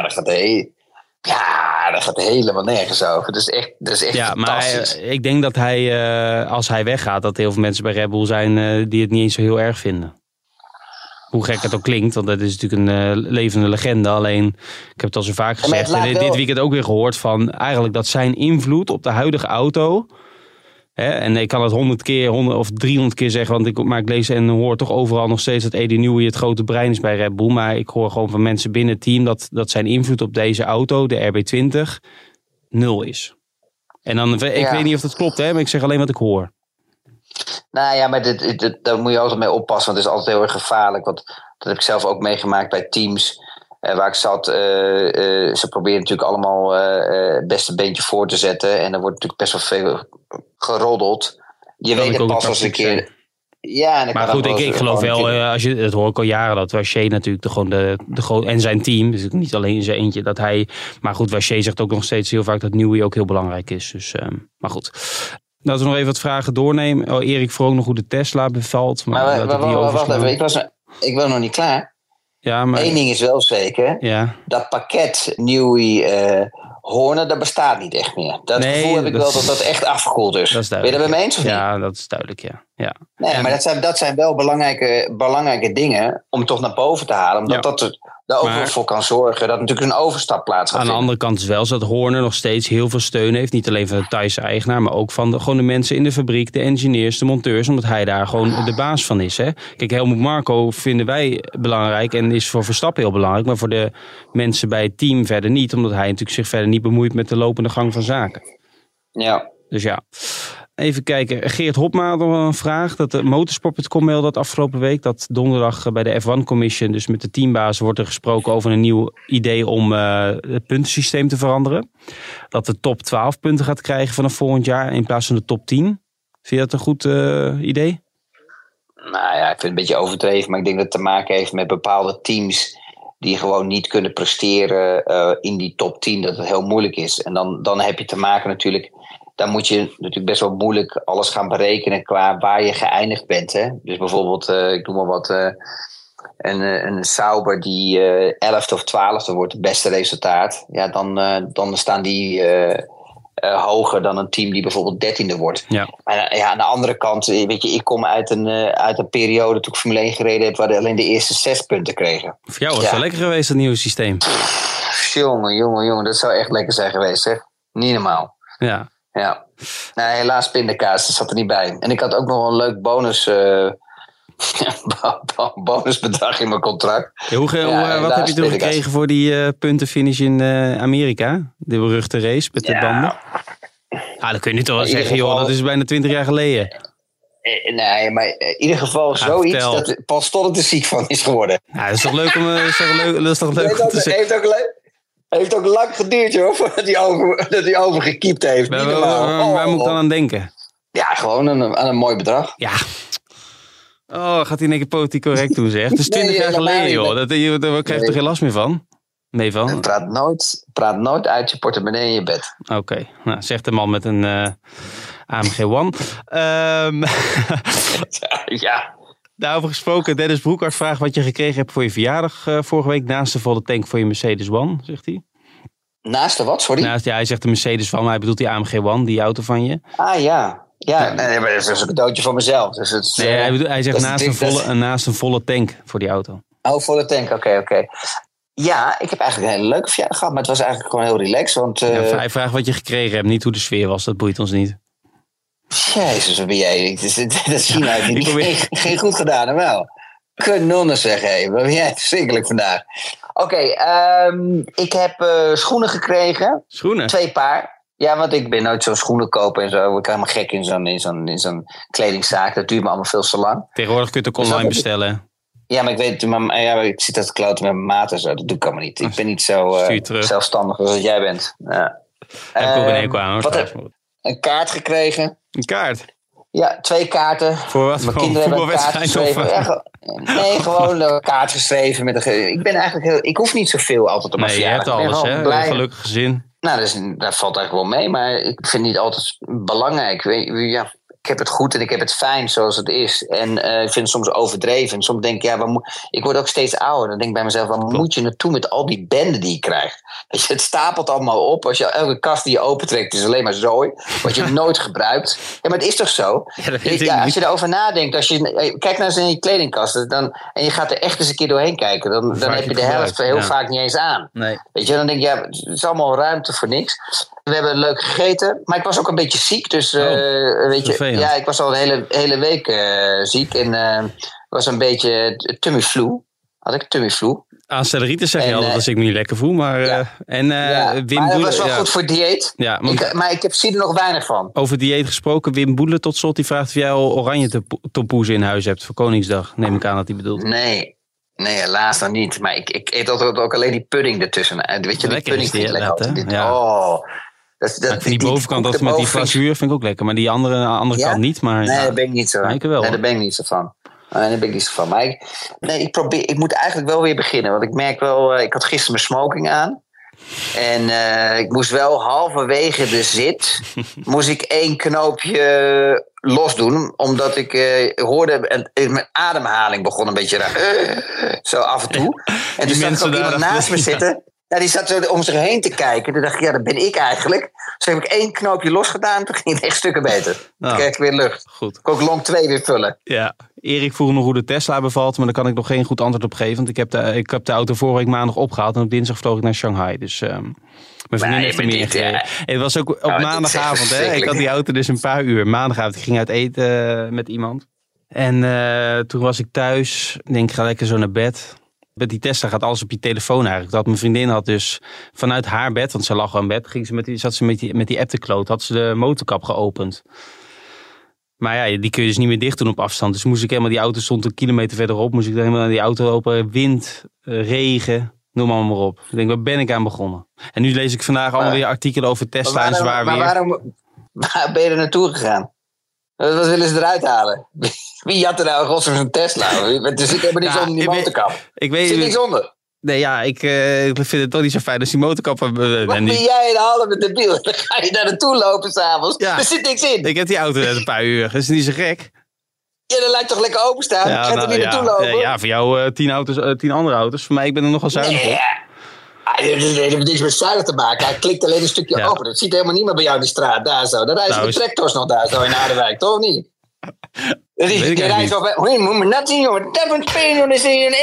Ja, dat gaat helemaal nergens over. Dat is echt fantastisch. Maar ik denk dat hij, als hij weggaat, dat heel veel mensen bij Red Bull zijn die het niet eens zo heel erg vinden. Hoe gek het ook klinkt, want dat is natuurlijk een levende legende. Alleen, ik heb het al zo vaak gezegd, en dit weekend ook weer gehoord van eigenlijk dat zijn invloed op de huidige auto. En ik kan het 100 keer of 300 keer zeggen, maar ik lees en hoor toch overal nog steeds dat Adrian Newey het grote brein is bij Red Bull. Maar ik hoor gewoon van mensen binnen het team dat zijn invloed op deze auto, de RB20, 0 is. En dan, ik weet niet of dat klopt, maar ik zeg alleen wat ik hoor. Nou ja, maar daar moet je altijd mee oppassen, want het is altijd heel erg gevaarlijk. Want dat heb ik zelf ook meegemaakt bij teams waar ik zat. Ze proberen natuurlijk allemaal het beste beentje voor te zetten. En er wordt natuurlijk best wel veel geroddeld. Je weet het pas als een keer... Ja, maar goed, ik geloof wel, dat hoor ik al jaren, dat Waché natuurlijk gewoon en zijn team, dus niet alleen in zijn eentje, dat hij... Maar goed, Waché zegt ook nog steeds heel vaak dat Newey ook heel belangrijk is. Dus, maar goed. Laten we nog even wat vragen doornemen. Erik vroeg ook nog hoe de Tesla bevalt. Wacht even, ik ben nog niet klaar. Ja, maar... Eén ding is wel zeker. Ja. Dat pakket Newey Horner, dat bestaat niet echt meer. Gevoel heb ik wel dat echt afgekoeld is. Ben je dat bij me eens of niet? Ja, dat is duidelijk, ja. Nee, maar dat zijn wel belangrijke dingen om toch naar boven te halen. Omdat daar ook wel voor kan zorgen dat natuurlijk een overstap plaats gaat vinden. Aan de andere kant is wel zo dat Horner nog steeds heel veel steun heeft. Niet alleen van de Thaise eigenaar, maar ook van gewoon de mensen in de fabriek, de engineers, de monteurs. Omdat hij daar gewoon de baas van is. Hè? Kijk, Helmut Marko vinden wij belangrijk en is voor Verstappen heel belangrijk. Maar voor de mensen bij het team verder niet. Omdat hij natuurlijk zich verder niet bemoeit met de lopende gang van zaken. Ja. Dus ja. Even kijken. Geert Hopma had nog een vraag. Dat de Motorsport.com meldde dat afgelopen week. Dat donderdag bij de F1 Commission, dus met de teambaas, wordt er gesproken over een nieuw idee om het puntensysteem te veranderen. Dat de top 12 punten gaat krijgen vanaf volgend jaar in plaats van de top 10. Vind je dat een goed idee? Nou ja, ik vind het een beetje overdreven. Maar ik denk dat het te maken heeft met bepaalde teams die gewoon niet kunnen presteren in die top 10. Dat het heel moeilijk is. En dan heb je te maken natuurlijk. Dan moet je natuurlijk best wel moeilijk alles gaan berekenen qua waar je geëindigd bent. Hè? Dus bijvoorbeeld, ik noem maar wat, een Sauber die 11e of 12e wordt, het beste resultaat. Ja, dan staan die hoger dan een team die bijvoorbeeld 13e wordt. Ja. Maar ja, aan de andere kant, weet je, ik kom uit een periode toen ik Formule 1 gereden heb, waar we alleen de eerste 6 punten kregen. Voor jou was het wel lekker geweest, dat nieuwe systeem. Jongen, dat zou echt lekker zijn geweest, zeg. Niet normaal. Ja. Ja, nou, helaas pindakaas, dat zat er niet bij. En ik had ook nog een leuk bonusbedrag in mijn contract. Ja, wat heb je toen gekregen voor die puntenfinish in Amerika? De beruchte race met de banden? Dan kun je nu toch wel zeggen, joh, dat is bijna 20 jaar geleden. Nee, maar in ieder geval zoiets dat Paul Stoddart er ziek van is geworden. Ja, dat is toch leuk om te zeggen. Heeft ook lang geduurd, joh, voordat hij overgekiept heeft. Waar moet ik dan aan denken? Ja, gewoon aan een mooi bedrag. Ja. Oh, gaat hij in één keer politiek correct doen, zeg. Dat is 20 jaar geleden, joh. Daar krijg je er geen last meer van? Nee van? Praat nooit uit je portemonnee in je bed. Oké. Nou, zegt de man met een AMG One. Ja. Daarover gesproken, Dennis Broekhart vraagt wat je gekregen hebt voor je verjaardag vorige week. Naast de volle tank voor je Mercedes One, zegt hij. Naast de wat, sorry? Hij zegt de Mercedes One, maar hij bedoelt die AMG One, die auto van je. Ah ja. Ja, nee, maar dat is een cadeautje voor mezelf. Dus het is, hij zegt naast een volle tank voor die auto. Oh, volle tank, oké. Ja, ik heb eigenlijk een hele leuke verjaardag gehad, maar het was eigenlijk gewoon heel relaxed. Want, hij vraagt wat je gekregen hebt, niet hoe de sfeer was, dat boeit ons niet. Jezus, wat ben jij? Dat zien wij geen goed gedaan, hè wel. Kanonnen zeg, hé. Wat ben jij verschrikkelijk vandaag. Oké, ik heb schoenen gekregen. Schoenen? 2 paar. Ja, want ik ben nooit zo'n schoenen kopen en zo. Ik word helemaal gek in zo'n kledingzaak. Dat duurt me allemaal veel te lang. Tegenwoordig kun je het ook online bestellen. Ja, maar ik weet, ik zit dat te kloten met mijn maat en zo. Dat doe ik allemaal niet. Ik ben niet zo zelfstandig als jij bent. Ja. Heb ik ook een hekel aan. Een kaart gekregen. Een kaart? Ja, 2 kaarten. Voor wat? Mijn kinderen hebben een kaart geschreven. Nee, gewoon een kaart geschreven. Ik ben eigenlijk ik hoef niet zoveel altijd op mijn verjaardag. Je hebt alles, hè? Een gelukkig gezin. Nou, dat valt eigenlijk wel mee. Maar ik vind het niet altijd belangrijk. Ik heb het goed en ik heb het fijn zoals het is. En ik vind het soms overdreven. En soms denk ik, ik word ook steeds ouder. Dan denk ik bij mezelf, waar moet je naartoe met al die benden die je krijgt? Weet je, het stapelt allemaal op. Elke kast die je opentrekt is alleen maar zooi. Wat je nooit gebruikt. Ja, maar het is toch zo? Ja, als je erover nadenkt, als je kijkt naar zijn kledingkast en je gaat er echt eens een keer doorheen kijken, dan heb je de helft heel vaak niet eens aan. Nee. Weet je, dan denk je, het is allemaal ruimte voor niks. We hebben leuk gegeten, maar ik was ook een beetje ziek. Dus weet je, ja, ik was al een hele week ziek en was een beetje tummy-flu. Had ik tummy-flu. Aanstelleritis zeg je altijd als ik me niet lekker voel. Maar, Wim maar dat was wel goed voor dieet. Ja, maar ik zie er nog weinig van. Over dieet gesproken, Wim Boele tot slot. Die vraagt of jij al oranje tompoezen in huis hebt voor Koningsdag. Neem ik aan dat hij bedoelt. Nee, helaas nog niet. Maar ik eet altijd ook alleen die pudding ertussen. Weet je, die pudding vind ik lekker. Ja. Oh, die bovenkant, dat met die glazuur vind ik ook lekker. Maar die andere kant niet. Maar, nee, daar ben ik niet zo van. Daar ben ik niet zo van. Maar ik moet eigenlijk wel weer beginnen. Want ik merk wel, ik had gisteren mijn smoking aan. En ik moest wel halverwege de zit, moest ik 1 knoopje los doen. Omdat ik hoorde, mijn ademhaling begon een beetje raar. Zo af en toe. En toen zat er ook iemand naast me zitten. die zat zo om zich heen te kijken. Toen dacht ik, dat ben ik eigenlijk. Dus heb ik 1 knoopje losgedaan. Toen ging het echt stukken beter. Toen kreeg ik weer lucht. Goed. Kon ik long 2 weer vullen. Ja, Erik vroeg nog hoe de Tesla bevalt. Maar daar kan ik nog geen goed antwoord op geven. Want ik heb de auto vorige week maandag opgehaald. En op dinsdag vloog ik naar Shanghai. Dus mijn vriendin heeft er meer gereden. Het was ook op maandagavond. Hè? Ik had die auto dus een paar uur. Maandagavond, ik ging uit eten met iemand. En toen was ik thuis. Ik denk, ik ga lekker zo naar bed. Met die Tesla gaat alles op je telefoon eigenlijk. Dat mijn vriendin had dus vanuit haar bed, want ze lag al in bed, zat ze met die app te kloten, had ze de motorkap geopend. Maar ja, die kun je dus niet meer dicht doen op afstand. Dus moest ik helemaal, die auto stond een kilometer verderop, moest ik dan helemaal die auto open. Wind, regen, noem maar op. Ik denk, waar ben ik aan begonnen? En nu lees ik vandaag allemaal weer artikelen over Tesla en zwaar weer. Maar waar ben je er naartoe gegaan? Wat willen ze eruit halen? Wie jat er nou godsnaam zo'n Tesla? Er zit helemaal niks onder die motorkap. Er zit niks onder. Nee, ja, ik vind het toch niet zo fijn als die motorkap... Wat ben jij in de halve debiel? Dan ga je daar naartoe lopen s'avonds. Ja. Er zit niks in. Ik heb die auto net een paar uur. Dat is niet zo gek. Ja, dat lijkt toch lekker openstaan? Ja, ga er niet naartoe lopen? Ja, voor jou 10 andere auto's. Voor mij, ik ben er nogal zuinig op. Het heeft niks met zuinig te maken. Hij klikt alleen een stukje open. Dat ziet helemaal niet meer bij jou in de straat. Daar zo. Dan rijden ze de tractors nog daar zo in Aardenwijk. Toch niet? Je rijdt zo bij... Hoi, moet me net zien, jongen. Dat een spelen is in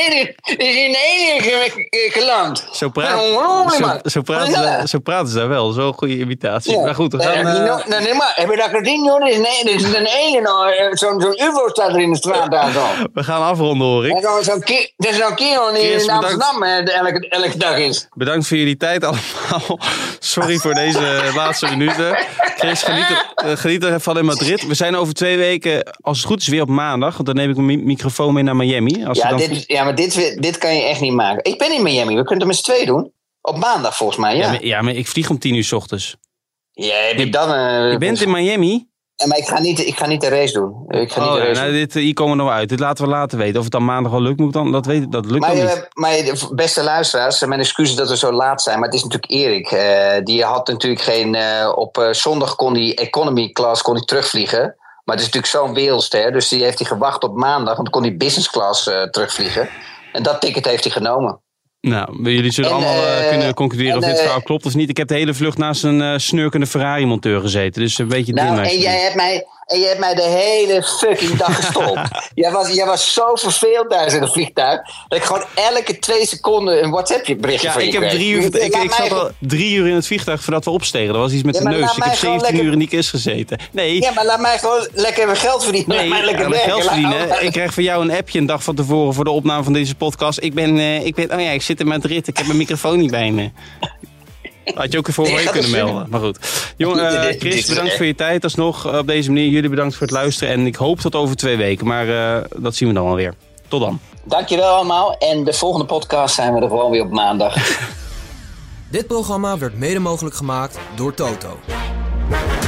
één geland. Zo praten ze daar wel. Zo'n goede imitatie. Ja. Maar goed, we gaan... Nee, maar heb je dat gezien, jongen? Er is een ene, zo'n UFO staat er in de straat daar zo. We gaan afronden, hoor ik. Dat is zo'n kerel die in Amsterdam elke dag is. Bedankt voor jullie tijd allemaal. Sorry voor deze laatste minuten. Chris, geniet ervan in Madrid. We zijn over 2 weken, als het goed is, weer op maandag. Want dan neem ik mijn microfoon mee naar Miami. Maar dit kan je echt niet maken. Ik ben in Miami. We kunnen het met z'n 2 doen. Op maandag volgens mij, ja. Maar ik vlieg om 10 uur 's ochtends. Ja, dan... je bent in Miami? Ja, maar ik ga niet de race doen. Hier komen we nog uit. Dit laten we laten weten. Of het dan maandag al lukt, dat lukt dan niet. Maar beste luisteraars, mijn excuses dat we zo laat zijn. Maar het is natuurlijk Erik. Die had natuurlijk geen... op zondag kon die economy class terugvliegen. Maar het is natuurlijk zo'n wereldster. Dus die heeft hij gewacht op maandag. Want dan kon hij business class terugvliegen. En dat ticket heeft hij genomen. Nou, jullie zullen allemaal kunnen concluderen of dit verhaal klopt of niet. Ik heb de hele vlucht naast een snurkende Ferrari-monteur gezeten. Dus een beetje en jij hebt mij de hele fucking dag gestold. jij was zo verveeld thuis in het vliegtuig. Dat ik gewoon elke 2 seconden een WhatsApp-berichtje van je kreeg. Ik zat al 3 uur in het vliegtuig voordat we opstegen. Dat was iets met de neus. Ik heb 17 uur in die kist gezeten. Nee. Ja, maar laat mij gewoon lekker even geld verdienen. Nee, geld verdienen. Ik krijg van jou een appje een dag van tevoren voor de opname van deze podcast. Ik zit in Madrid. Ik heb mijn microfoon niet bij me. Had je ook even voor kunnen melden. Maar goed. Jongen, Chris, bedankt voor je tijd alsnog op deze manier. Jullie bedankt voor het luisteren. En ik hoop tot over 2 weken. Maar dat zien we dan alweer. Tot dan. Dankjewel allemaal. En de volgende podcast zijn we er gewoon weer op maandag. Dit programma werd mede mogelijk gemaakt door Toto.